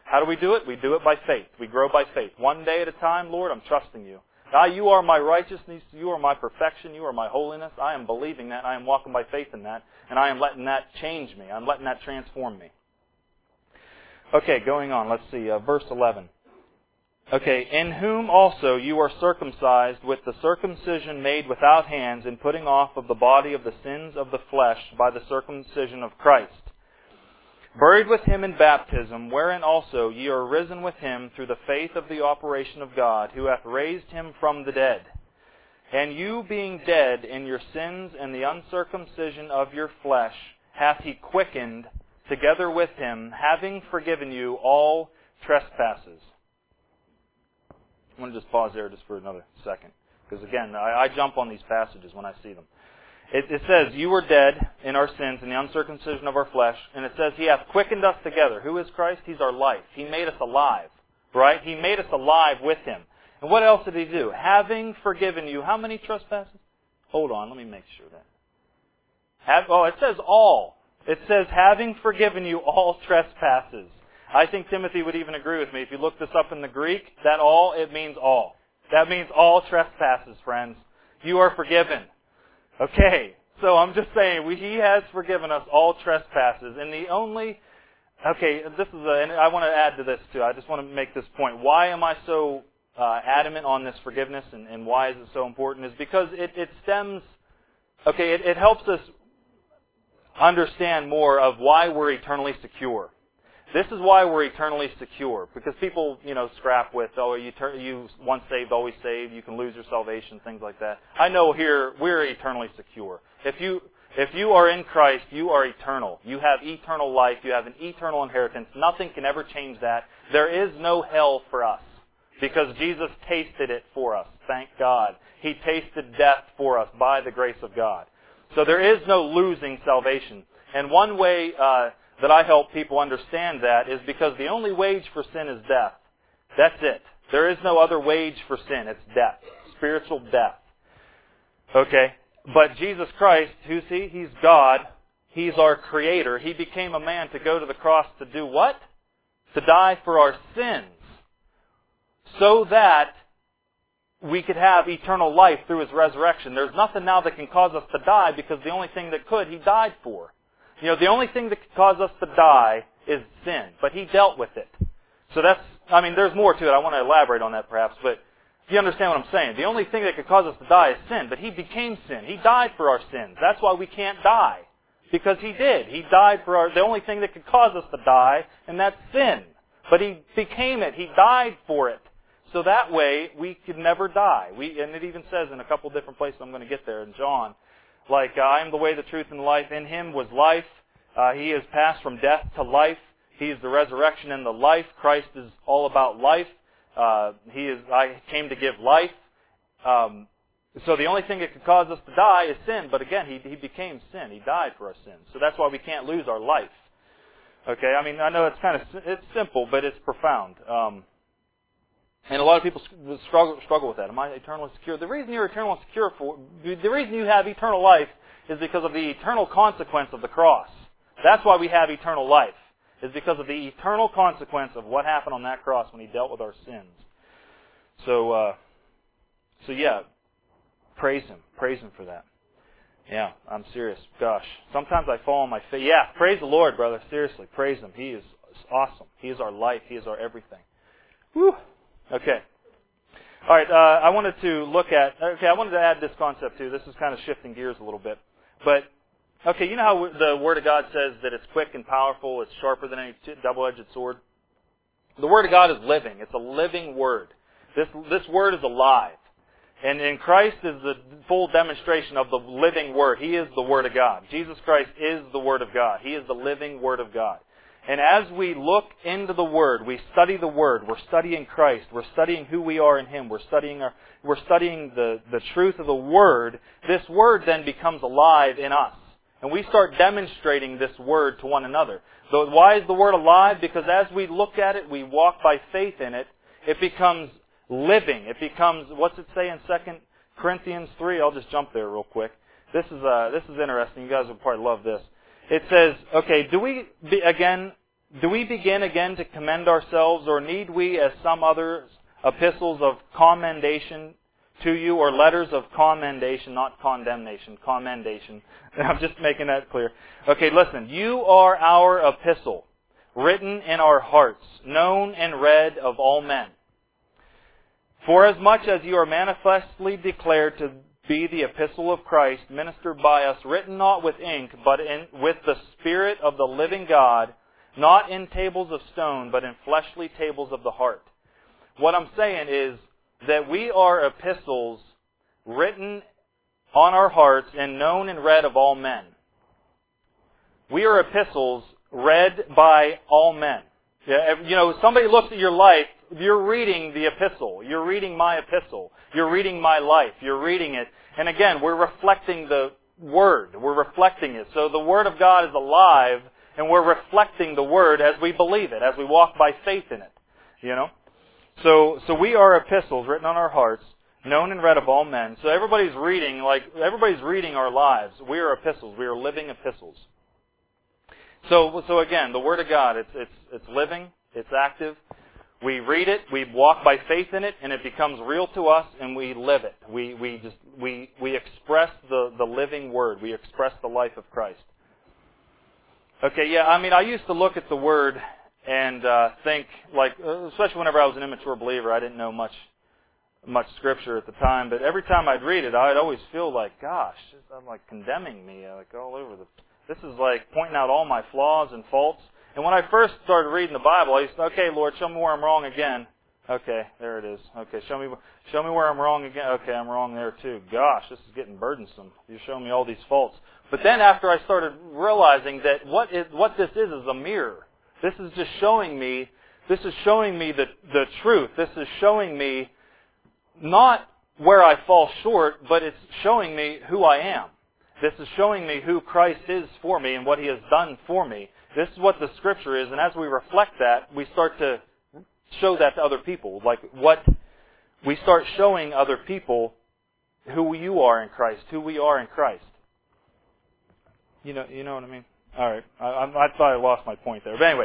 How do we do it? We do it by faith. We grow by faith. One day at a time, Lord, I'm trusting you. God, you are my righteousness. You are my perfection. You are my holiness. I am believing that. I am walking by faith in that. And I am letting that change me. I'm letting that transform me. Okay, going on. Let's see. Uh, verse eleven. Okay, in whom also you are circumcised with the circumcision made without hands, in putting off of the body of the sins of the flesh by the circumcision of Christ. Buried with him in baptism, wherein also ye are risen with him through the faith of the operation of God, who hath raised him from the dead. And you being dead in your sins and the uncircumcision of your flesh, hath he quickened together with him, having forgiven you all trespasses. I'm going to just pause there just for another second. Because again, I, I jump on these passages when I see them. It, it says, you were dead in our sins and the uncircumcision of our flesh. And it says, he hath quickened us together. Who is Christ? He's our life. He made us alive. Right? He made us alive with him. And what else did he do? Having forgiven you. How many trespasses? Hold on, let me make sure that. Have, oh, it says all. It says, having forgiven you all trespasses. I think Timothy would even agree with me. If you look this up in the Greek, that all, it means all. That means all trespasses, friends. You are forgiven. Okay, so I'm just saying, we, he has forgiven us all trespasses. And the only, okay, this is a, and I want to add to this too. I just want to make this point. Why am I so uh, adamant on this forgiveness, and, and why is it so important? Is because it, it stems, okay, it, it helps us understand more of why we're eternally secure. This is why we're eternally secure. Because people, you know, scrap with, oh, you, you once saved, always saved, you can lose your salvation, things like that. I know here, we're eternally secure. If you, if you are in Christ, you are eternal. You have eternal life. You have an eternal inheritance. Nothing can ever change that. There is no hell for us. Because Jesus tasted it for us. Thank God. He tasted death for us by the grace of God. So there is no losing salvation. And one way, uh, that I help people understand that is because the only wage for sin is death. That's it. There is no other wage for sin. It's death. Spiritual death. Okay? But Jesus Christ, who's He? He's God. He's our Creator. He became a man to go to the cross to do what? To die for our sins. So that we could have eternal life through His resurrection. There's nothing now that can cause us to die because the only thing that could, He died for. You know, the only thing that could cause us to die is sin, but He dealt with it. So that's, I mean, there's more to it. I want to elaborate on that perhaps, but you understand what I'm saying. The only thing that could cause us to die is sin, but He became sin. He died for our sins. That's why we can't die, because He did. He died for our, the only thing that could cause us to die, and that's sin. But He became it. He died for it. So that way, we could never die. We, and it even says in a couple different places, I'm going to get there in John, like, uh, I am the way, the truth, and the life. In Him was life. Uh, he has passed from death to life. He is the resurrection and the life. Christ is all about life. Uh, he is. I came to give life. Um, so the only thing that could cause us to die is sin. But again, He, he became sin. He died for our sins. So that's why we can't lose our life. Okay, I mean, I know it's kind of, it's simple, but it's profound. Um, And a lot of people struggle struggle with that. Am I eternally secure? The reason you're eternally secure for, the reason you have eternal life is because of the eternal consequence of the cross. That's why we have eternal life, is because of the eternal consequence of what happened on that cross when He dealt with our sins. So, uh, so yeah, praise Him. Praise Him for that. Yeah, I'm serious. Gosh, sometimes I fall on my face. Yeah, praise the Lord, brother. Seriously, praise Him. He is awesome. He is our life. He is our everything. Whew. Okay. All right, uh, I wanted to look at, okay, I wanted to add this concept too. This is kind of shifting gears a little bit. But, okay, you know how the Word of God says that it's quick and powerful, it's sharper than any double-edged sword? The Word of God is living. It's a living Word. This, this Word is alive. And, and Christ is the full demonstration of the living Word. He is the Word of God. Jesus Christ is the Word of God. He is the living Word of God. And as we look into the Word, we study the Word, we're studying Christ, we're studying who we are in Him, we're studying our, we're studying the, the truth of the Word, this Word then becomes alive in us. And we start demonstrating this Word to one another. So why is the Word alive? Because as we look at it, we walk by faith in it, it becomes living. It becomes, what's it say in Second Corinthians three? I'll just jump there real quick. This is, uh, this is interesting. You guys will probably love this. It says, okay, do we, be, again, Do we begin again to commend ourselves, or need we, as some others, epistles of commendation to you, or letters of commendation, not condemnation, commendation. I'm just making that clear. Okay, listen. You are our epistle, written in our hearts, known and read of all men. For as much as you are manifestly declared to be the epistle of Christ, ministered by us, written not with ink, but in, with the Spirit of the living God, not in tables of stone, but in fleshly tables of the heart. What I'm saying is that we are epistles written on our hearts and known and read of all men. We are epistles read by all men. You know, somebody looks at your life, you're reading the epistle. You're reading my epistle. You're reading my life. You're reading it. And again, we're reflecting the Word. We're reflecting it. So the Word of God is alive, and we're reflecting the Word as we believe it, as we walk by faith in it. You know? So, so we are epistles written on our hearts, known and read of all men. So everybody's reading, like, everybody's reading our lives. We are epistles. We are living epistles. So, so again, the Word of God, it's, it's, it's living, it's active. We read it, we walk by faith in it, and it becomes real to us, and we live it. We, we just, we, we express the, the living Word. We express the life of Christ. Okay, yeah, I mean, I used to look at the Word and uh, think, like, especially whenever I was an immature believer, I didn't know much much Scripture at the time, but every time I'd read it, I'd always feel like, gosh, I'm like condemning me, like all over the... This is like pointing out all my flaws and faults. And when I first started reading the Bible, I used to, okay, Lord, show me where I'm wrong again. Okay, there it is. Okay, show me show me where I'm wrong again. Okay, I'm wrong there too. Gosh, this is getting burdensome. You're showing me all these faults. But then after I started realizing that what is what this is is a mirror. This is just showing me, this is showing me the, the truth. This is showing me not where I fall short, but it's showing me who I am. This is showing me who Christ is for me and what He has done for me. This is what the Scripture is, and as we reflect that, we start to show that to other people. Like what we start showing other people who you are in Christ, who we are in Christ. You know, you know what I mean? All right, I, I, I thought I lost my point there, but anyway.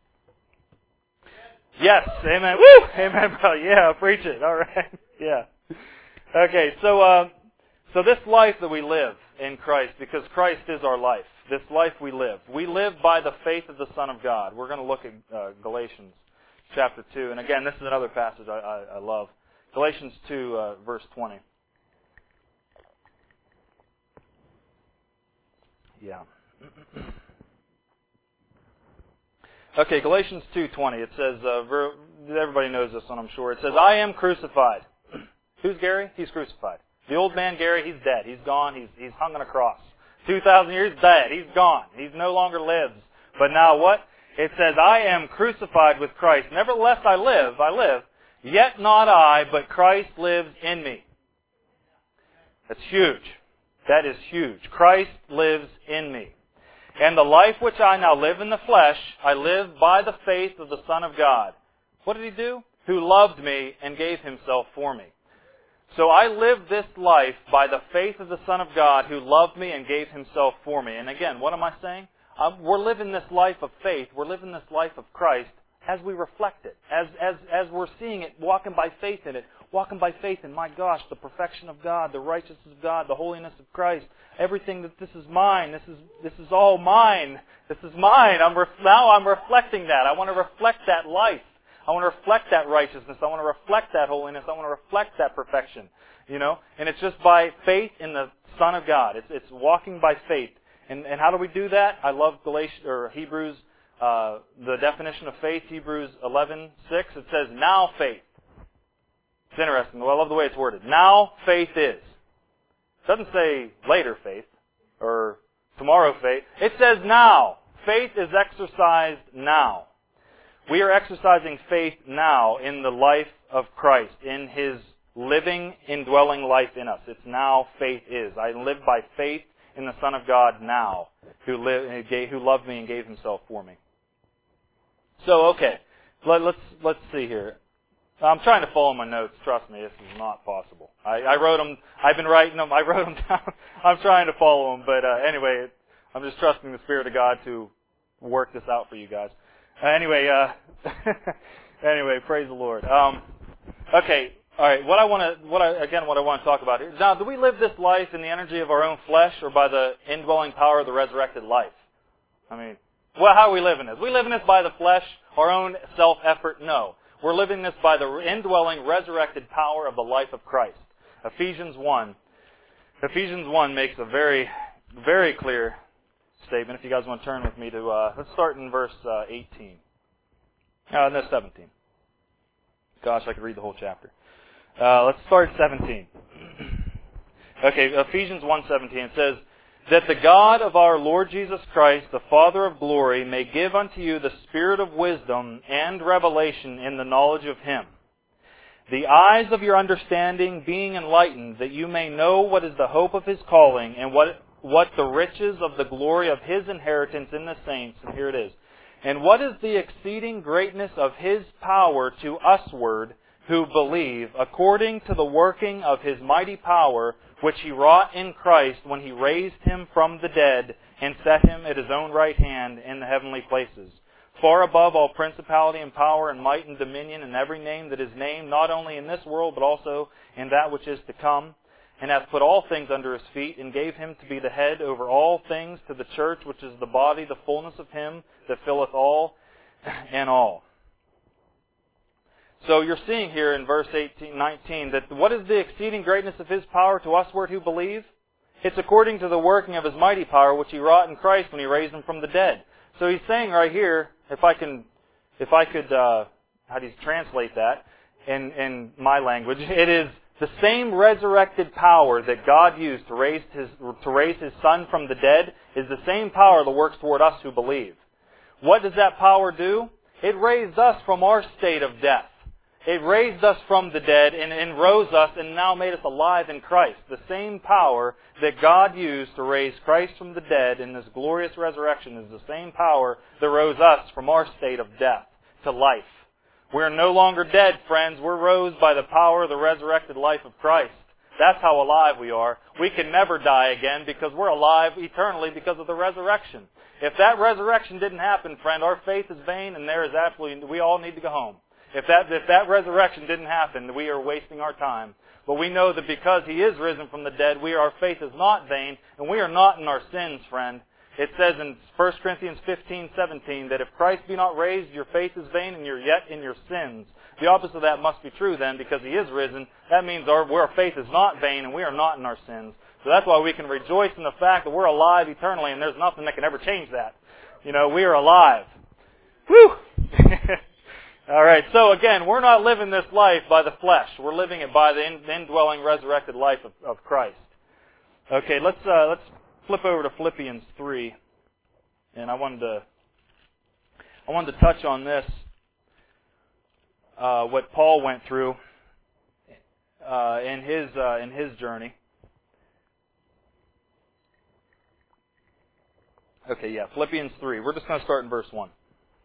Yes, amen. Woo, amen, bro. Yeah, preach it. All right, yeah. Okay, so uh, so this life that we live in Christ, because Christ is our life. This life we live. We live by the faith of the Son of God. We're going to look at uh, Galatians chapter two. And again, this is another passage I, I, I love. Galatians two, uh, verse twenty. Yeah. Okay, Galatians two twenty. It says, uh, ver- everybody knows this one, I'm sure. It says, I am crucified. Who's Gary? He's crucified. The old man Gary, he's dead. He's gone. He's he's hung on a cross. Two thousand years, dead. He's gone. He no longer lives. But now what? It says, I am crucified with Christ. Nevertheless I live, I live. Yet not I, but Christ lives in me. That's huge. That is huge. Christ lives in me. And the life which I now live in the flesh, I live by the faith of the Son of God. What did He do? Who loved me and gave Himself for me. So I live this life by the faith of the Son of God who loved me and gave Himself for me. And again, what am I saying? Um, we're living this life of faith. We're living this life of Christ as we reflect it. As, as, as we're seeing it, walking by faith in it. Walking by faith in, my gosh, the perfection of God, the righteousness of God, the holiness of Christ. Everything that this is mine. This is, this is all mine. This is mine. I'm ref- now I'm reflecting that. I want to reflect that life. I want to reflect that righteousness. I want to reflect that holiness. I want to reflect that perfection. You know? And it's just by faith in the Son of God. It's it's walking by faith. And and how do we do that? I love Galatians or Hebrews, uh, the definition of faith, Hebrews eleven six. It says, now faith. It's interesting. Well, I love the way it's worded. Now faith is. It doesn't say later faith or tomorrow faith. It says now. Faith is exercised now. We are exercising faith now in the life of Christ, in His living, indwelling life in us. It's now faith is. I live by faith in the Son of God now, who lived, who loved me and gave Himself for me. So, okay, Let, let's let's see here. I'm trying to follow my notes. Trust me, this is not possible. I, I wrote them. I've been writing them. I wrote them down. I'm trying to follow them, but uh, anyway, I'm just trusting the Spirit of God to work this out for you guys. Uh, anyway, uh, anyway, praise the Lord. Um, okay, all right. What I want to, what I again, what I want to talk about here. Now, do we live this life in the energy of our own flesh, or by the indwelling power of the resurrected life? I mean, well, how are we living this? We living this by the flesh, our own self-effort? No, we're living this by the indwelling, resurrected power of the life of Christ. Ephesians one. Ephesians one makes a very, very clear statement. If you guys want to turn with me to, uh, let's start in verse uh, eighteen. Uh, no, seventeen. Gosh, I could read the whole chapter. Uh, let's start at seventeen. Okay, Ephesians one seventeen. It says, that the God of our Lord Jesus Christ, the Father of glory, may give unto you the spirit of wisdom and revelation in the knowledge of Him, the eyes of your understanding being enlightened, that you may know what is the hope of His calling, and what what the riches of the glory of His inheritance in the saints. And here it is. And what is the exceeding greatness of His power to usward who believe, according to the working of His mighty power, which He wrought in Christ when He raised Him from the dead and set Him at His own right hand in the heavenly places, far above all principality and power and might and dominion and every name that is named, not only in this world, but also in that which is to come, and hath put all things under His feet, and gave Him to be the head over all things to the church, which is the body, the fullness of Him that filleth all and all. So you're seeing here in verse eighteen, nineteen that what is the exceeding greatness of His power to usward who believe? It's according to the working of His mighty power, which He wrought in Christ when He raised Him from the dead. So He's saying right here, if I can, if I could, uh, how do you translate that in in my language? It is the same resurrected power that God used to raise His to raise His Son from the dead is the same power that works toward us who believe. What does that power do? It raised us from our state of death. It raised us from the dead and, and rose us and now made us alive in Christ. The same power that God used to raise Christ from the dead in this glorious resurrection is the same power that rose us from our state of death to life. We're no longer dead, friends. We're rose by the power of the resurrected life of Christ. That's how alive we are. We can never die again because we're alive eternally because of the resurrection. If that resurrection didn't happen, friend, our faith is vain and there is absolutely, we all need to go home. If that, if that resurrection didn't happen, we are wasting our time. But we know that because He is risen from the dead, we, our faith is not vain, and we are not in our sins, friend. It says in First Corinthians fifteen seventeen that if Christ be not raised, your faith is vain, and you're yet in your sins. The opposite of that must be true then, because He is risen. That means our, our faith is not vain, and we are not in our sins. So that's why we can rejoice in the fact that we're alive eternally, and there's nothing that can ever change that. You know, we are alive. Whew! All right, so again, we're not living this life by the flesh. We're living it by the indwelling, resurrected life of, of Christ. Okay, let's uh, let's flip over to Philippians three, and I wanted to I wanted to touch on this, uh, what Paul went through uh, in his uh, in his journey. Okay, yeah, Philippians three. We're just going to start in verse one.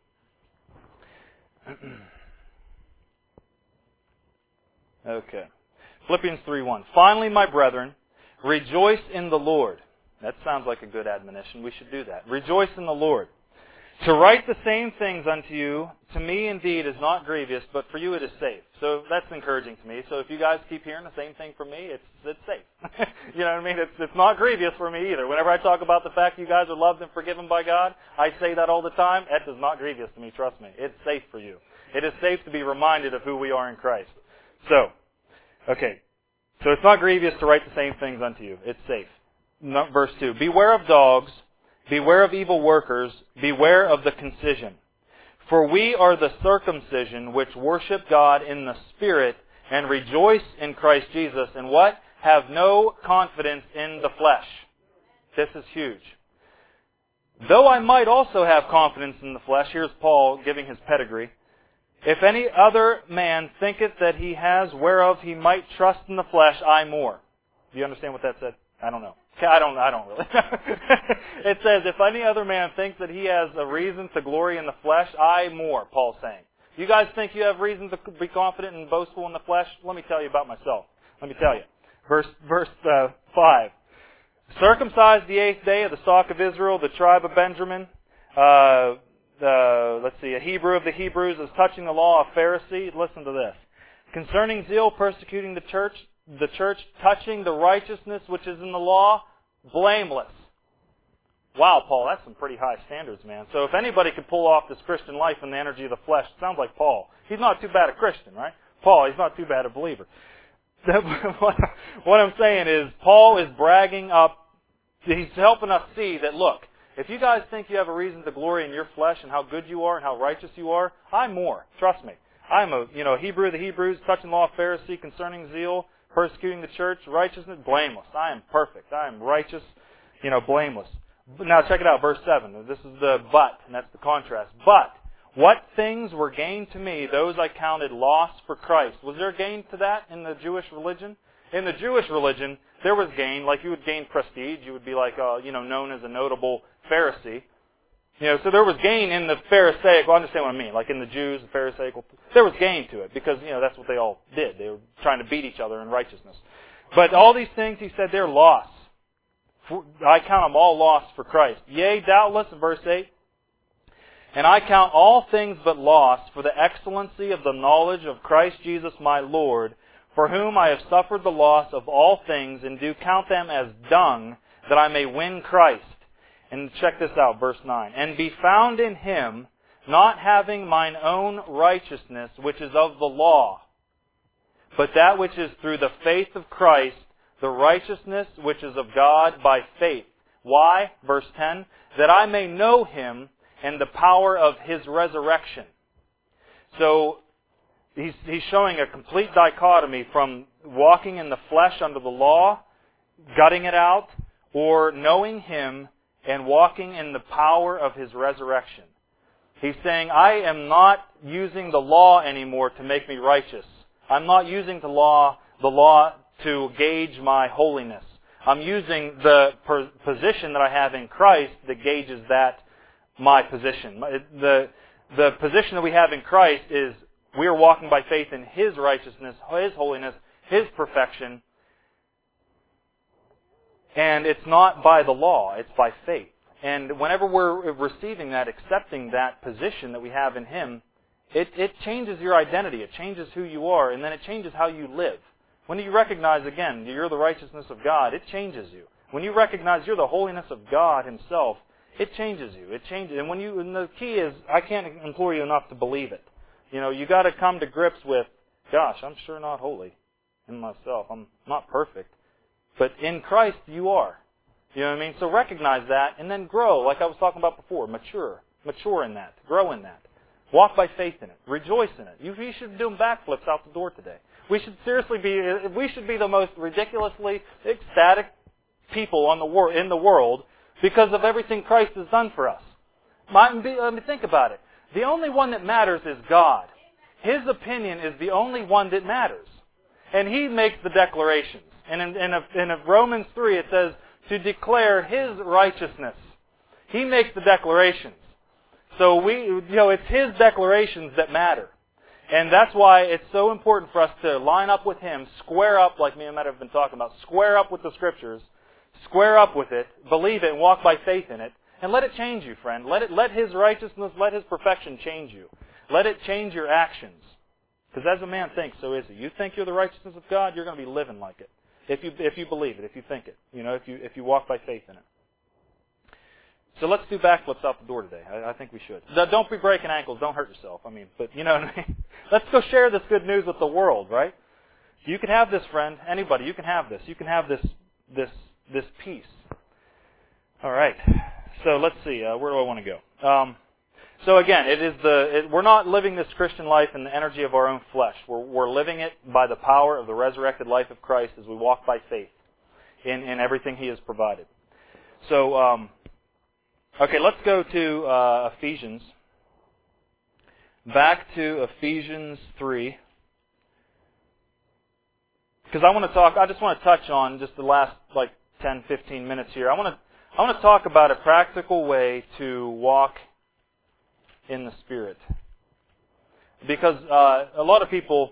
Okay. Philippians three one. Finally, my brethren, rejoice in the Lord. That sounds like a good admonition. We should do that. Rejoice in the Lord. To write the same things unto you, to me indeed is not grievous, but for you it is safe. So that's encouraging to me. So if you guys keep hearing the same thing from me, it's it's safe. You know what I mean? It's it's not grievous for me either. Whenever I talk about the fact you guys are loved and forgiven by God, I say that all the time. That is not grievous to me, trust me. It's safe for you. It is safe to be reminded of who we are in Christ. So, okay. So it's not grievous to write the same things unto you. It's safe. No, verse two. Beware of dogs. Beware of evil workers, beware of the concision. For we are the circumcision which worship God in the Spirit and rejoice in Christ Jesus, and what? Have no confidence in the flesh. This is huge. Though I might also have confidence in the flesh, here's Paul giving his pedigree. If any other man thinketh that he has whereof he might trust in the flesh, I more. Do you understand what that said? I don't know. I don't I don't really. It says, if any other man thinks that he has a reason to glory in the flesh, I more, Paul's saying. You guys think you have reason to be confident and boastful in the flesh? Let me tell you about myself. Let me tell you. Verse verse uh, five. Circumcised the eighth day of the stock of Israel, the tribe of Benjamin, uh, uh, let's see, a Hebrew of the Hebrews, as touching the law, a Pharisee. Listen to this. Concerning zeal, persecuting the church, the church, touching the righteousness which is in the law, blameless. Wow, Paul, that's some pretty high standards, man. So if anybody could pull off this Christian life in the energy of the flesh, it sounds like Paul. He's not too bad a Christian, right? Paul, he's not too bad a believer. What I'm saying is, Paul is bragging up, he's helping us see that, look, if you guys think you have a reason to glory in your flesh and how good you are and how righteous you are, I'm more. Trust me. I'm a, you know, Hebrew of the Hebrews, touching the law of Pharisee, concerning zeal, persecuting the church, righteousness, blameless. I am perfect. I am righteous, you know, blameless. Now check it out, verse seven. This is the but, and that's the contrast. But, what things were gained to me, those I counted loss for Christ. Was there gain to that in the Jewish religion? In the Jewish religion, there was gain. Like you would gain prestige. You would be like, uh, you know, known as a notable Pharisee. You know, so there was gain in the Pharisaical. Understand what I mean? Like in the Jews, the Pharisaical. There was gain to it because, you know, that's what they all did. They were trying to beat each other in righteousness. But all these things, he said, they're loss. I count them all loss for Christ. Yea, doubtless, in verse eight, and I count all things but loss for the excellency of the knowledge of Christ Jesus my Lord, for whom I have suffered the loss of all things, and do count them as dung, that I may win Christ. And check this out, verse nine. And be found in Him, not having mine own righteousness, which is of the law, but that which is through the faith of Christ, the righteousness which is of God by faith. Why? Verse ten. That I may know Him and the power of His resurrection. So, he's, he's showing a complete dichotomy from walking in the flesh under the law, gutting it out, or knowing Him and walking in the power of His resurrection. He's saying, I am not using the law anymore to make me righteous. I'm not using the law, the law to gauge my holiness. I'm using the per- position that I have in Christ that gauges that my position. The, the position that we have in Christ is we are walking by faith in His righteousness, His holiness, His perfection. And it's not by the law, it's by faith. And whenever we're receiving that, accepting that position that we have in Him, it, it changes your identity, it changes who you are, and then it changes how you live. When you recognize, again, you're the righteousness of God, it changes you. When you recognize you're the holiness of God Himself, it changes you. It changes. And when you, and the key is, I can't implore you enough to believe it. You know, you got to come to grips with, gosh, I'm sure not holy in myself. I'm not perfect. But in Christ, you are. You know what I mean? So recognize that and then grow, like I was talking about before. Mature. Mature in that. Grow in that. Walk by faith in it. Rejoice in it. You, you should be doing backflips out the door today. We should seriously be, we should be the most ridiculously ecstatic people on the wor- in the world because of everything Christ has done for us. I mean, think about it. The only one that matters is God. His opinion is the only one that matters. And He makes the declarations. And in, in, a, in a Romans three it says, to declare His righteousness. He makes the declarations. So we, you know, it's His declarations that matter. And that's why it's so important for us to line up with Him, square up, like me and Matt have been talking about, square up with the Scriptures, square up with it, believe it, and walk by faith in it, and let it change you, friend. Let it, let His righteousness, let His perfection change you. Let it change your actions. Because as a man thinks, so is he. You think you're the righteousness of God, you're going to be living like it. If you if you believe it, if you think it, you know, if you if you walk by faith in it. So let's do backflips out the door today. I, I think we should. Don't be breaking ankles. Don't hurt yourself. I mean, but you know what I mean? Let's go share this good news with the world, right? You can have this, friend. Anybody, you can have this. You can have this this this peace. All right. So let's see. Uh, where do I want to go? Um, so again, it is the it, we're not living this Christian life in the energy of our own flesh. We're we're living it by the power of the resurrected life of Christ as we walk by faith in in everything He has provided. So. Um, Okay, let's go to uh, Ephesians. Back to Ephesians three. Because I want to talk, I just want to touch on just the last like ten, fifteen minutes here. I want to I want to talk about a practical way to walk in the Spirit. Because uh, a lot of people,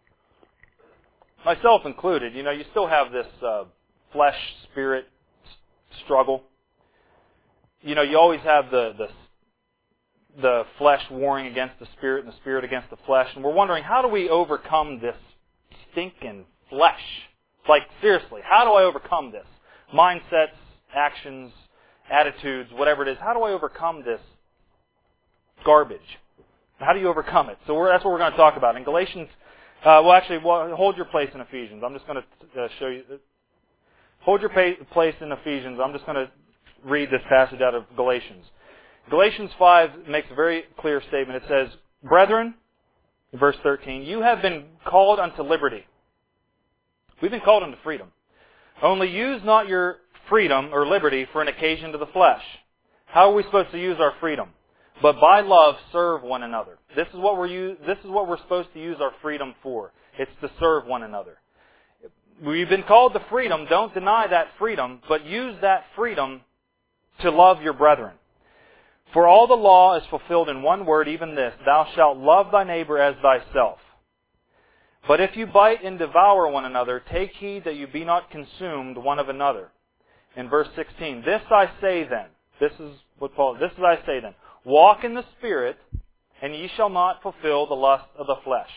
myself included, you know, you still have this uh, flesh-spirit struggle. You know, you always have the, the the flesh warring against the spirit and the spirit against the flesh. And we're wondering, how do we overcome this stinking flesh? Like, seriously, how do I overcome this? Mindsets, actions, attitudes, whatever it is. How do I overcome this garbage? How do you overcome it? So we're, that's what we're going to talk about. In Galatians, uh, well, actually, well, hold your place in Ephesians. I'm just going to uh, show you. Hold your pa- place in Ephesians. I'm just going to read this passage out of Galatians. Galatians five makes a very clear statement. It says, "Brethren," verse thirteen, "you have been called unto liberty." We've been called unto freedom. "Only use not your freedom or liberty for an occasion to the flesh." How are we supposed to use our freedom? "But by love serve one another." This is what we're use, this is what we're supposed to use our freedom for. It's to serve one another. We've been called to freedom. Don't deny that freedom, but use that freedom to love your brethren. "For all the law is fulfilled in one word, even this, thou shalt love thy neighbor as thyself. But if you bite and devour one another, take heed that you be not consumed one of another." In verse sixteen, "This I say then," this is what Paul, "this is I say then, walk in the Spirit, and ye shall not fulfill the lust of the flesh."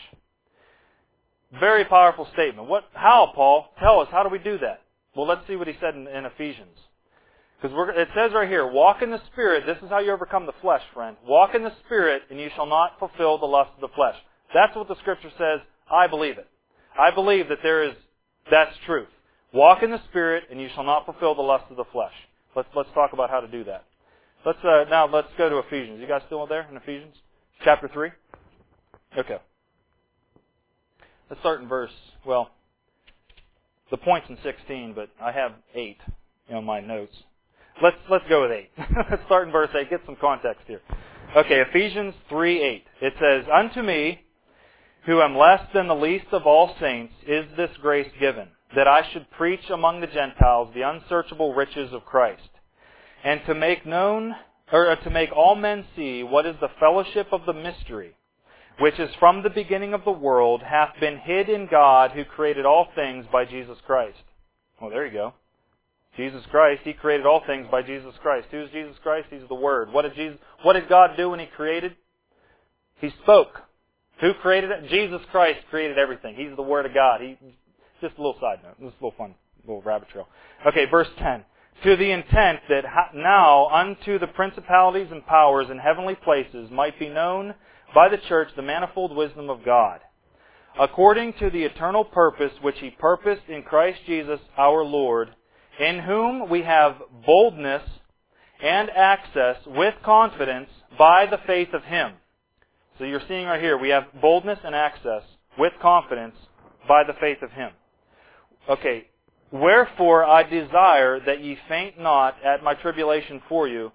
Very powerful statement. What? How, Paul? Tell us, how do we do that? Well, let's see what he said in, in Ephesians. Because it says right here, walk in the Spirit. This is how you overcome the flesh, friend. "Walk in the Spirit, and you shall not fulfill the lust of the flesh." That's what the Scripture says. I believe it. I believe that there is, that's truth. Walk in the Spirit, and you shall not fulfill the lust of the flesh. Let's let's talk about how to do that. Let's uh, now let's go to Ephesians. You guys still there in Ephesians chapter three? Okay. Let's start in verse. Well, the point's in sixteen, but I have eight in my notes. Let's let's go with eight. Let's start in verse eight. Get some context here. Okay, Ephesians three eight. It says, "Unto me, who am less than the least of all saints, is this grace given, that I should preach among the Gentiles the unsearchable riches of Christ, and to make known, or to make all men see what is the fellowship of the mystery, which is from the beginning of the world, hath been hid in God, who created all things by Jesus Christ." Well, there you go. Jesus Christ, He created all things by Jesus Christ. Who's Jesus Christ? He's the Word. What did Jesus, what did God do when He created? He spoke. Who created it? Jesus Christ created everything. He's the Word of God. He, just a little side note. This is a little fun, little rabbit trail. Okay, verse ten. "To the intent that now unto the principalities and powers in heavenly places might be known by the church the manifold wisdom of God, according to the eternal purpose which He purposed in Christ Jesus our Lord, in whom we have boldness and access with confidence by the faith of Him." So you're seeing right here, we have boldness and access with confidence by the faith of Him. Okay, "Wherefore I desire that ye faint not at my tribulation for you,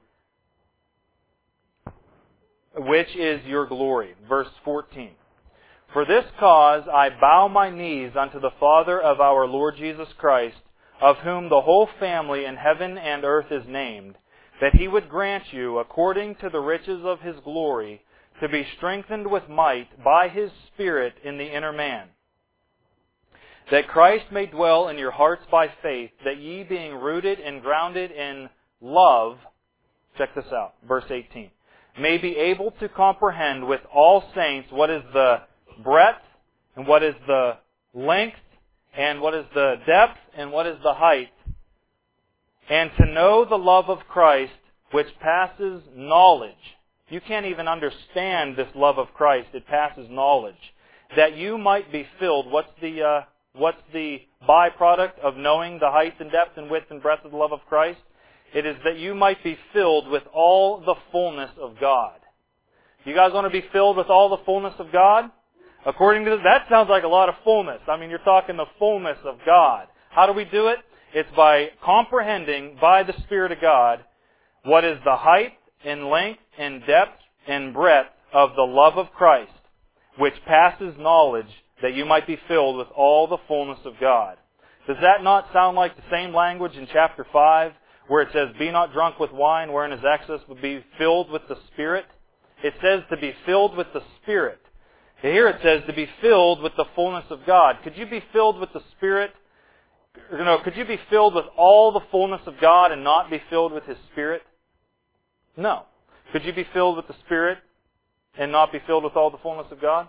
which is your glory." Verse fourteen. "For this cause I bow my knees unto the Father of our Lord Jesus Christ, of whom the whole family in heaven and earth is named, that He would grant you, according to the riches of His glory, to be strengthened with might by His Spirit in the inner man, that Christ may dwell in your hearts by faith, that ye being rooted and grounded in love," check this out, verse eighteen, "may be able to comprehend with all saints what is the breadth, and what is the length, and what is the depth, and what is the height, and to know the love of Christ, which passes knowledge." You can't even understand this love of Christ. It passes knowledge. "That you might be filled." What's the uh, what's the byproduct of knowing the height and depth and width and breadth of the love of Christ? It is that you might be filled with all the fullness of God. You guys want to be filled with all the fullness of God? According to this, that sounds like a lot of fullness. I mean, you're talking the fullness of God. How do we do it? It's by comprehending by the Spirit of God what is the height and length and depth and breadth of the love of Christ, which passes knowledge, that you might be filled with all the fullness of God. Does that not sound like the same language in chapter five, where it says, "Be not drunk with wine, wherein is excess, but be filled with the Spirit"? It says to be filled with the Spirit. Here it says to be filled with the fullness of God. Could you be filled with the Spirit? You know, could you be filled with all the fullness of God and not be filled with His Spirit? No. Could you be filled with the Spirit and not be filled with all the fullness of God?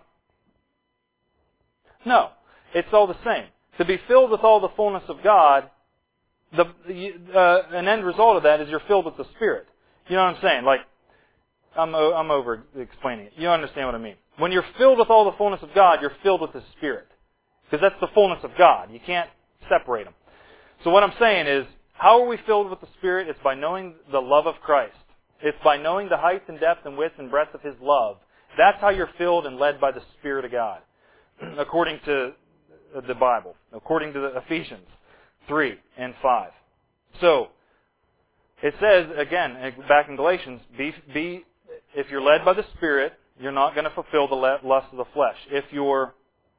No. It's all the same. To be filled with all the fullness of God, the uh, an end result of that is you're filled with the Spirit. You know what I'm saying? Like, I'm I'm over explaining it. You understand what I mean? When you're filled with all the fullness of God, you're filled with the Spirit. Because that's the fullness of God. You can't separate them. So what I'm saying is, how are we filled with the Spirit? It's by knowing the love of Christ. It's by knowing the height and depth and width and breadth of His love. That's how you're filled and led by the Spirit of God. According to the Bible. According to the Ephesians three and five. So, it says, again, back in Galatians, be, be if you're led by the Spirit, you're not going to fulfill the lust of the flesh. If you're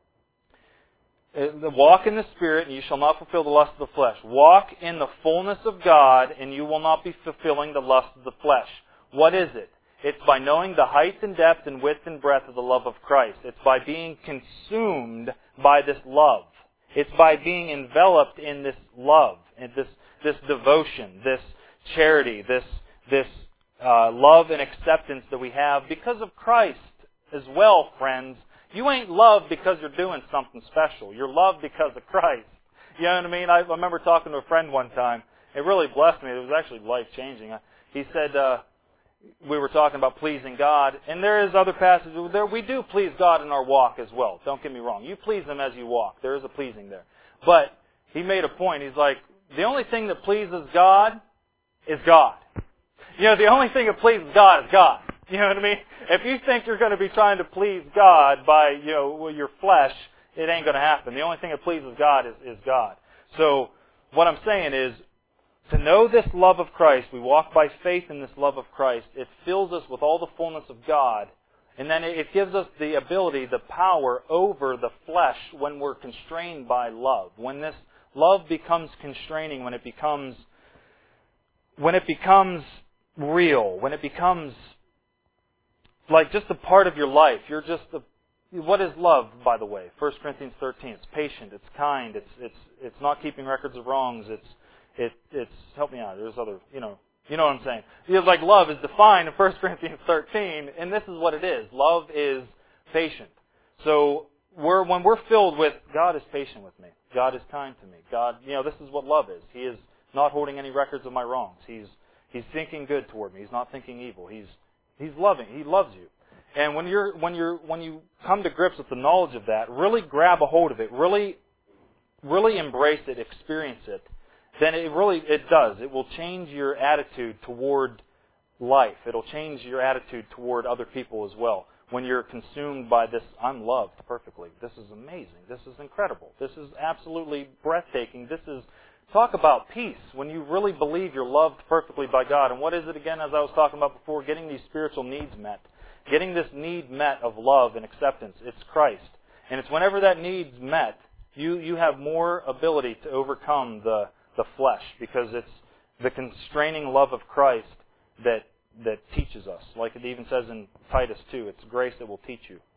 walk in the Spirit, and you shall not fulfill the lust of the flesh. Walk in the fullness of God, and you will not be fulfilling the lust of the flesh. What is it? It's by knowing the height and depth and width and breadth of the love of Christ. It's by being consumed by this love. It's by being enveloped in this love, and this this devotion, this charity, this this uh, love and acceptance that we have because of Christ as well, friends. You ain't loved because you're doing something special. You're loved because of Christ. You know what I mean? I remember talking to a friend one time. It really blessed me. It was actually life-changing. He said, uh, we were talking about pleasing God, and there is other passages. There, we do please God in our walk as well. Don't get me wrong. You please Him as you walk. There is a pleasing there. But he made a point. He's like, the only thing that pleases God is God. You know, the only thing that pleases God is God. You know what I mean? If you think you're going to be trying to please God by, you know, your flesh, it ain't going to happen. The only thing that pleases God is, is God. So, what I'm saying is, to know this love of Christ, we walk by faith in this love of Christ, it fills us with all the fullness of God, and then it gives us the ability, the power over the flesh when we're constrained by love. When this love becomes constraining, when it becomes, when it becomes real, when it becomes like just a part of your life. You're just a, what is love, by the way? First Corinthians thirteen. It's patient. It's kind. It's it's it's not keeping records of wrongs. It's it it's help me out. There's other you know you know what I'm saying. It's like love is defined in First Corinthians thirteen, and this is what it is. Love is patient. So we're when we're filled with God is patient with me. God is kind to me. God, you know, this is what love is. He is not holding any records of my wrongs. He's he's thinking good toward me. He's not thinking evil. He's He's loving. He loves you. And when you're when you're when you come to grips with the knowledge of that, really grab a hold of it, really really embrace it, experience it, then it really it does. It will change your attitude toward life. It'll change your attitude toward other people as well. When you're consumed by this, I'm loved perfectly. This is amazing. This is incredible. This is absolutely breathtaking. This is talk about peace when you really believe you're loved perfectly by God. And what is it again, as I was talking about before? Getting these spiritual needs met. Getting this need met of love and acceptance. It's Christ. And it's whenever that need's met, you, you have more ability to overcome the, the flesh because it's the constraining love of Christ that that teaches us. Like it even says in Titus two, it's grace that will teach you.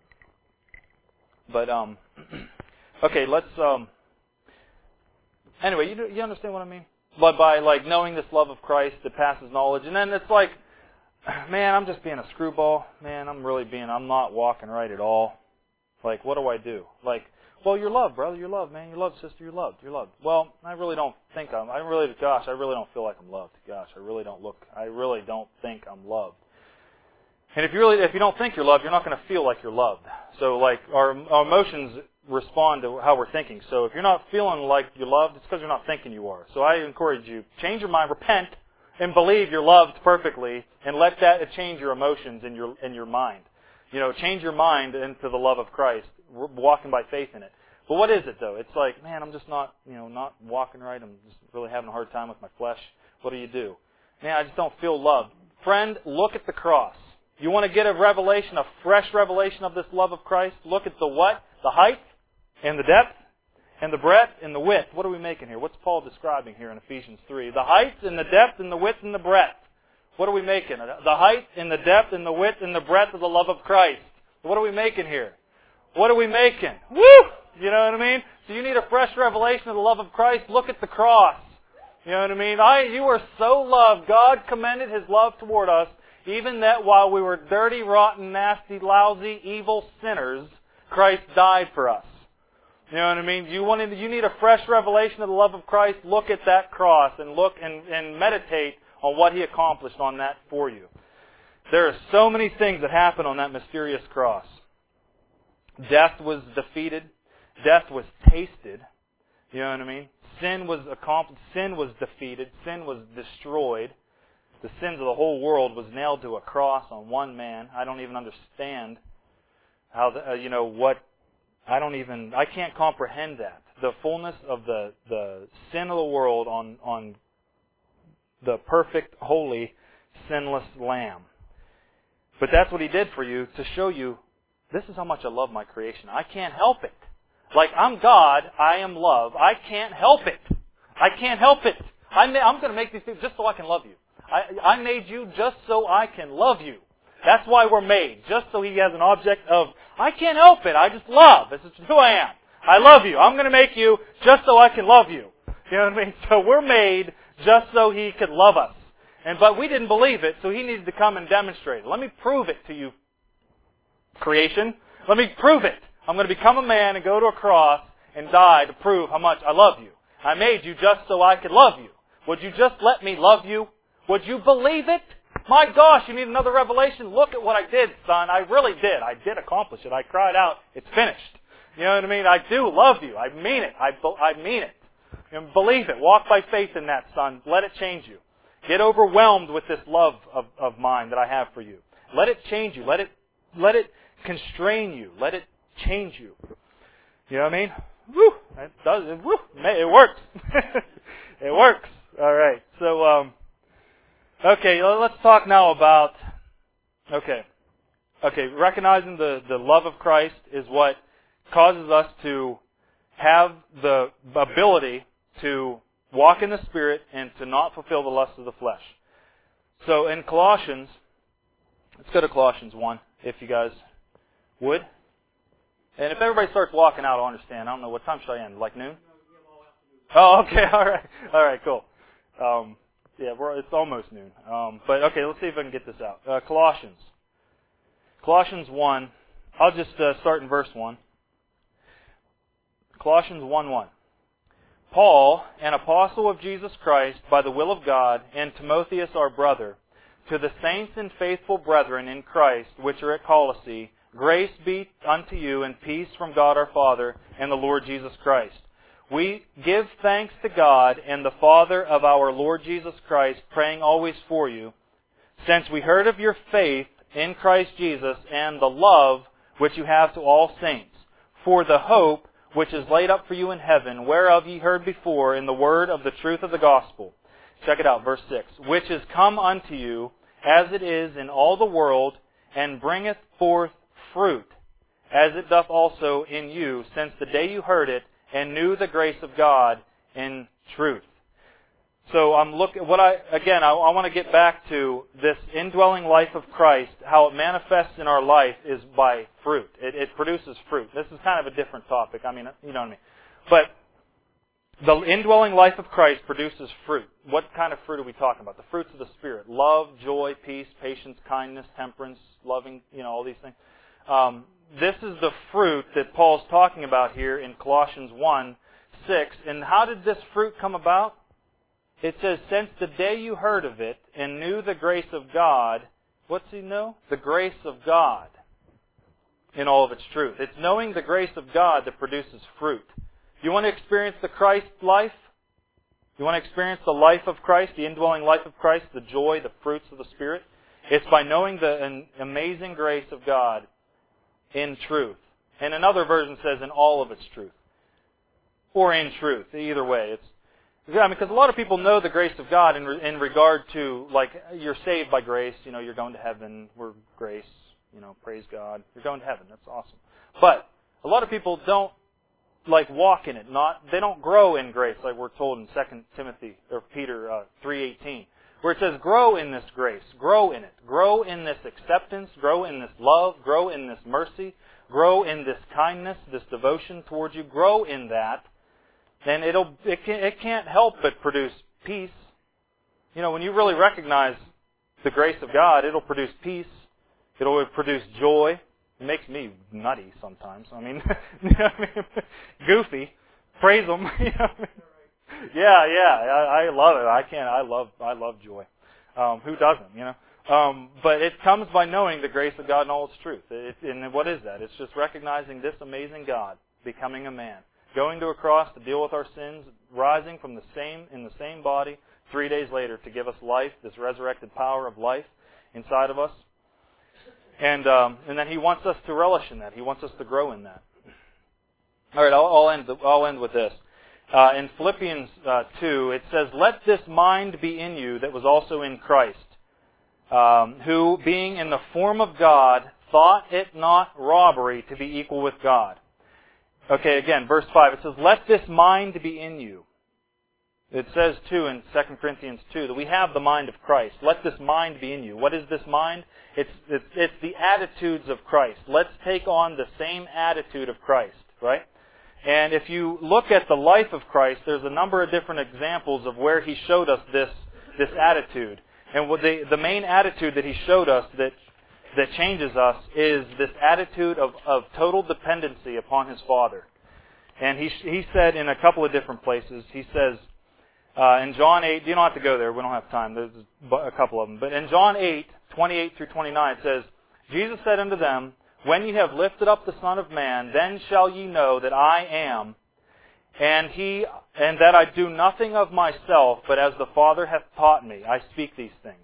But, um, okay, let's... Um, Anyway, you you understand what I mean? But by like knowing this love of Christ that passes knowledge, and then it's like, man, I'm just being a screwball. Man, I'm really being, I'm not walking right at all. Like, what do I do? Like, well, you're loved, brother. You're loved, man. You're loved, sister. You're loved. You're loved. Well, I really don't think I'm. I really, gosh, I really don't feel like I'm loved. Gosh, I really don't look. I really don't think I'm loved. And if you really, if you don't think you're loved, you're not going to feel like you're loved. So, like, our, our emotions respond to how we're thinking. So if you're not feeling like you're loved, it's because you're not thinking you are. So I encourage you, change your mind, repent, and believe you're loved perfectly, and let that change your emotions in your in your mind. You know, change your mind into the love of Christ, walking by faith in it. But what is it though? It's like, man, I'm just not, you know, not walking right. I'm just really having a hard time with my flesh. What do you do? Man, I just don't feel loved. Friend, look at the cross. You want to get a revelation, a fresh revelation of this love of Christ? Look at the what? The height and the depth and the breadth and the width. What are we making here? What's Paul describing here in Ephesians three? The height and the depth and the width and the breadth. What are we making? The height and the depth and the width and the breadth of the love of Christ. What are we making here? What are we making? Woo! You know what I mean? So you need a fresh revelation of the love of Christ. Look at the cross. You know what I mean? I, you are so loved. God commended His love toward us Even that while we were dirty, rotten, nasty, lousy, evil sinners, Christ died for us. You know what I mean? You want to, you need a fresh revelation of the love of Christ? Look at that cross and look and, and meditate on what He accomplished on that for you. There are so many things that happen on that mysterious cross. Death was defeated. Death was tasted. You know what I mean? Sin was accomplished. Sin was defeated. Sin was destroyed. The sins of the whole world was nailed to a cross on one man. I don't even understand how, the, uh, you know, what, I don't even, I can't comprehend that. The fullness of the, the sin of the world on, on the perfect, holy, sinless Lamb. But that's what He did for you, to show you, this is how much I love my creation. I can't help it. Like, I'm God, I am love. I can't help it. I can't help it. I may, I'm going to make these things just so I can love you. I, I made you just so I can love you. That's why we're made. Just so He has an object of, I can't help it. I just love. This is who I am. I love you. I'm going to make you just so I can love you. You know what I mean? So we're made just so He could love us. And but we didn't believe it, so He needed to come and demonstrate it. Let me prove it to you, creation. Let me prove it. I'm going to become a man and go to a cross and die to prove how much I love you. I made you just so I could love you. Would you just let me love you? Would you believe it? My gosh, you need another revelation? Look at what I did, son. I really did. I did accomplish it. I cried out, it's finished. You know what I mean? I do love you. I mean it. I, I mean it. And believe it. Walk by faith in that, son. Let it change you. Get overwhelmed with this love of, of mine that I have for you. Let it change you. Let it, let it constrain you. Let it change you. You know what I mean? Woo! It does. It, woo! It works. It works. All right. So, um, okay. Let's talk now about. Okay. Okay. Recognizing the the love of Christ is what causes us to have the ability to walk in the Spirit and to not fulfill the lusts of the flesh. So in Colossians, let's go to Colossians one, if you guys would. And if everybody starts walking out, I'll understand. I don't know, what time should I end? Like noon? Oh, okay, all right. All right, cool. Um, yeah, we're, it's almost noon. Um, but okay, let's see if I can get this out. Uh, Colossians. Colossians one. I'll just uh, start in verse one. Colossians one one. Paul, an apostle of Jesus Christ, by the will of God, and Timotheus our brother, to the saints and faithful brethren in Christ, which are at Colossae, grace be unto you and peace from God our Father and the Lord Jesus Christ. We give thanks to God and the Father of our Lord Jesus Christ, praying always for you, since we heard of your faith in Christ Jesus and the love which you have to all saints, for the hope which is laid up for you in heaven, whereof ye heard before in the word of the truth of the gospel. Check it out, verse six. Which is come unto you, as it is in all the world, and bringeth forth fruit, as it doth also in you, since the day you heard it, and knew the grace of God in truth. So I'm looking, what I, again, I, I want to get back to this indwelling life of Christ. How it manifests in our life is by fruit. It, it produces fruit. This is kind of a different topic. I mean, you know what I mean. But the indwelling life of Christ produces fruit. What kind of fruit are we talking about? The fruits of the Spirit. Love, joy, peace, patience, kindness, temperance, loving, you know, all these things. Um, this is the fruit that Paul's talking about here in Colossians one six. And how did this fruit come about? It says, since the day you heard of it and knew the grace of God, what's he know? The grace of God in all of its truth. It's knowing the grace of God that produces fruit. You want to experience the Christ life? You want to experience the life of Christ, the indwelling life of Christ, the joy, the fruits of the Spirit? It's by knowing the amazing grace of God in truth. And another version says in all of its truth. Or in truth. Either way, it's Yeah, I mean, because a lot of people know the grace of God in re, in regard to, like, you're saved by grace, you know, you're going to heaven, we're grace, you know, praise God, you're going to heaven, that's awesome. But a lot of people don't, like, walk in it, not, they don't grow in grace, like we're told in Second Timothy, or Peter uh, three eighteen, where it says, grow in this grace, grow in it, grow in this acceptance, grow in this love, grow in this mercy, grow in this kindness, this devotion towards you, grow in that. Then it'll it, can, it can't help but produce peace. You know, when you really recognize the grace of God, it'll produce peace. It'll produce joy. It makes me nutty sometimes. I mean, you know what I mean? Goofy. Praise Him. You know what I mean? Yeah, yeah. I, I love it. I can't. I love. I love joy. Um, who doesn't? You know. Um, but it comes by knowing the grace of God and all its truth. It, and what is that? It's just recognizing this amazing God becoming a man, going to a cross to deal with our sins, rising from the same in the same body three days later to give us life, this resurrected power of life inside of us. And um, and then He wants us to relish in that. He wants us to grow in that. All right, I'll, I'll end. The, I'll end with this. Uh, in Philippians uh, two, it says, "Let this mind be in you that was also in Christ, um, who, being in the form of God, thought it not robbery to be equal with God." Okay, again, verse five. It says, "Let this mind be in you." It says, too, in Second Corinthians two, that we have the mind of Christ. Let this mind be in you. What is this mind? It's, it's, it's the attitudes of Christ. Let's take on the same attitude of Christ, right? And if you look at the life of Christ, there's a number of different examples of where He showed us this, this attitude. And what the, the main attitude that He showed us that, that changes us is this attitude of, of total dependency upon His Father. And he, he said in a couple of different places, He says, Uh, in John eight, you don't have to go there, we don't have time, there's a couple of them. But in John eight, twenty-eight through twenty-nine, it says, "Jesus said unto them, When ye have lifted up the Son of Man, then shall ye know that I am, and he, and that I do nothing of myself, but as the Father hath taught me, I speak these things."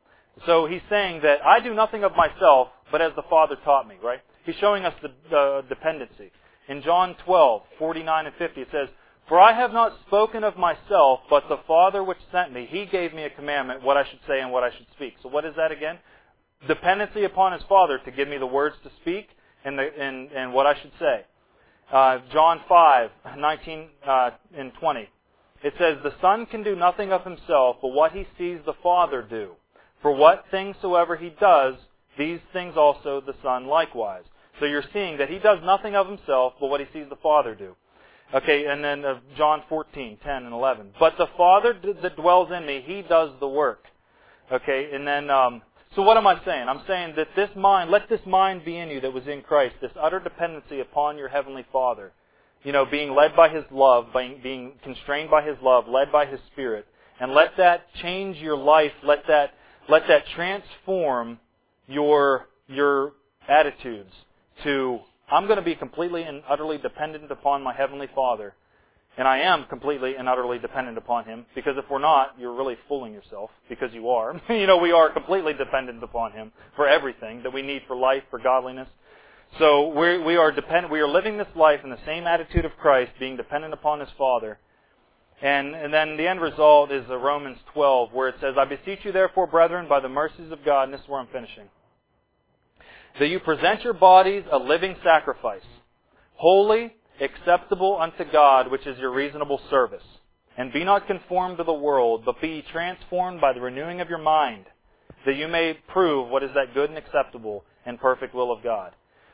So He's saying that I do nothing of myself, but as the Father taught me, right? He's showing us the, the dependency. In John twelve, forty-nine and fifty, it says, "For I have not spoken of myself, but the Father which sent me, He gave me a commandment, what I should say and what I should speak." So what is that again? Dependency upon His Father to give me the words to speak and, the, and, and what I should say. Uh, John five, nineteen uh, and twenty. It says, "The Son can do nothing of Himself, but what He sees the Father do. For what things soever He does, these things also the Son likewise." So you're seeing that He does nothing of Himself, but what He sees the Father do. Okay, and then uh, John fourteen, ten and eleven. "But the Father d- that dwells in me, He does the work." Okay, and then, um, so what am I saying? I'm saying that this mind, let this mind be in you that was in Christ, this utter dependency upon your Heavenly Father. You know, being led by His love, being, being constrained by His love, led by His Spirit. And let that change your life, let that, let that transform your, your attitudes to, I'm going to be completely and utterly dependent upon my Heavenly Father. And I am completely and utterly dependent upon Him. Because if we're not, you're really fooling yourself. Because you are. You know, we are completely dependent upon Him for everything that we need for life, for godliness. So we we are dependent. We are living this life in the same attitude of Christ, being dependent upon His Father. And, and then the end result is uh, Romans twelve, where it says, "I beseech you therefore, brethren, by the mercies of God," and this is where I'm finishing, "that you present your bodies a living sacrifice, holy, acceptable unto God, which is your reasonable service. And be not conformed to the world, but be transformed by the renewing of your mind, that you may prove what is that good and acceptable and perfect will of God."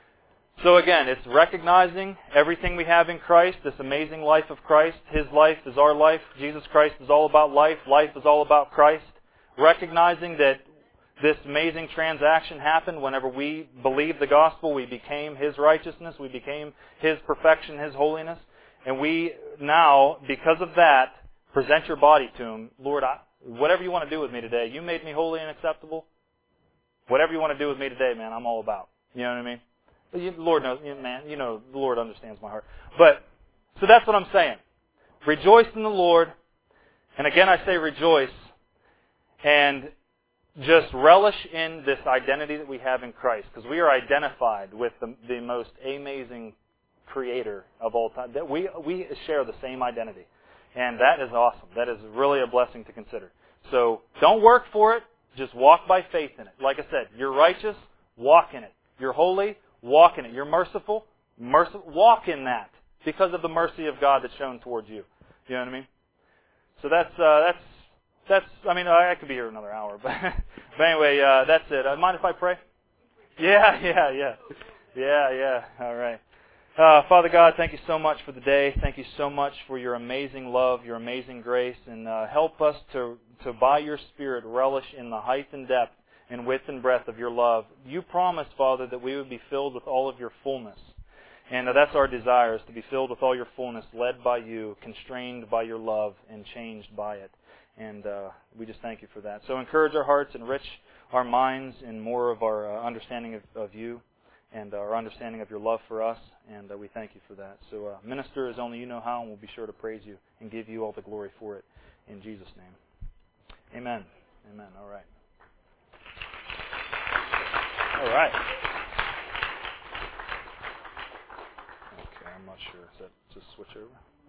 So again, it's recognizing everything we have in Christ, this amazing life of Christ. His life is our life. Jesus Christ is all about life. Life is all about Christ. Recognizing that this amazing transaction happened whenever we believed the gospel. We became His righteousness. We became His perfection, His holiness. And we now, because of that, present your body to Him. Lord, I, whatever you want to do with me today, you made me holy and acceptable. Whatever you want to do with me today, man, I'm all about. You know what I mean? The Lord knows, man, you know, the Lord understands my heart. But, so that's what I'm saying. Rejoice in the Lord. And again, I say rejoice. And just relish in this identity that we have in Christ, because we are identified with the, the most amazing Creator of all time. That we we share the same identity, and that is awesome. That is really a blessing to consider. So don't work for it; just walk by faith in it. Like I said, you're righteous, walk in it. You're holy, walk in it. You're merciful, merciful, walk in that because of the mercy of God that's shown towards you. You know what I mean? So that's uh, that's. That's, I mean, I could be here another hour, but, but anyway, uh, that's it. Uh, mind if I pray? Yeah, yeah, yeah. Yeah, yeah. All right. Uh, Father God, thank you so much for the day. Thank you so much for your amazing love, your amazing grace, and uh, help us to, to, by your Spirit, relish in the height and depth and width and breadth of your love. You promised, Father, that we would be filled with all of your fullness. And uh, that's our desire, is to be filled with all your fullness, led by you, constrained by your love, and changed by it. And uh, we just thank you for that. So encourage our hearts, enrich our minds in more of our uh, understanding of, of you, and our understanding of your love for us, and uh, we thank you for that. So uh, minister as only you know how, and we'll be sure to praise you and give you all the glory for it. In Jesus' name. Amen. Amen. All right. All right. Okay, I'm not sure. Is that just switch over?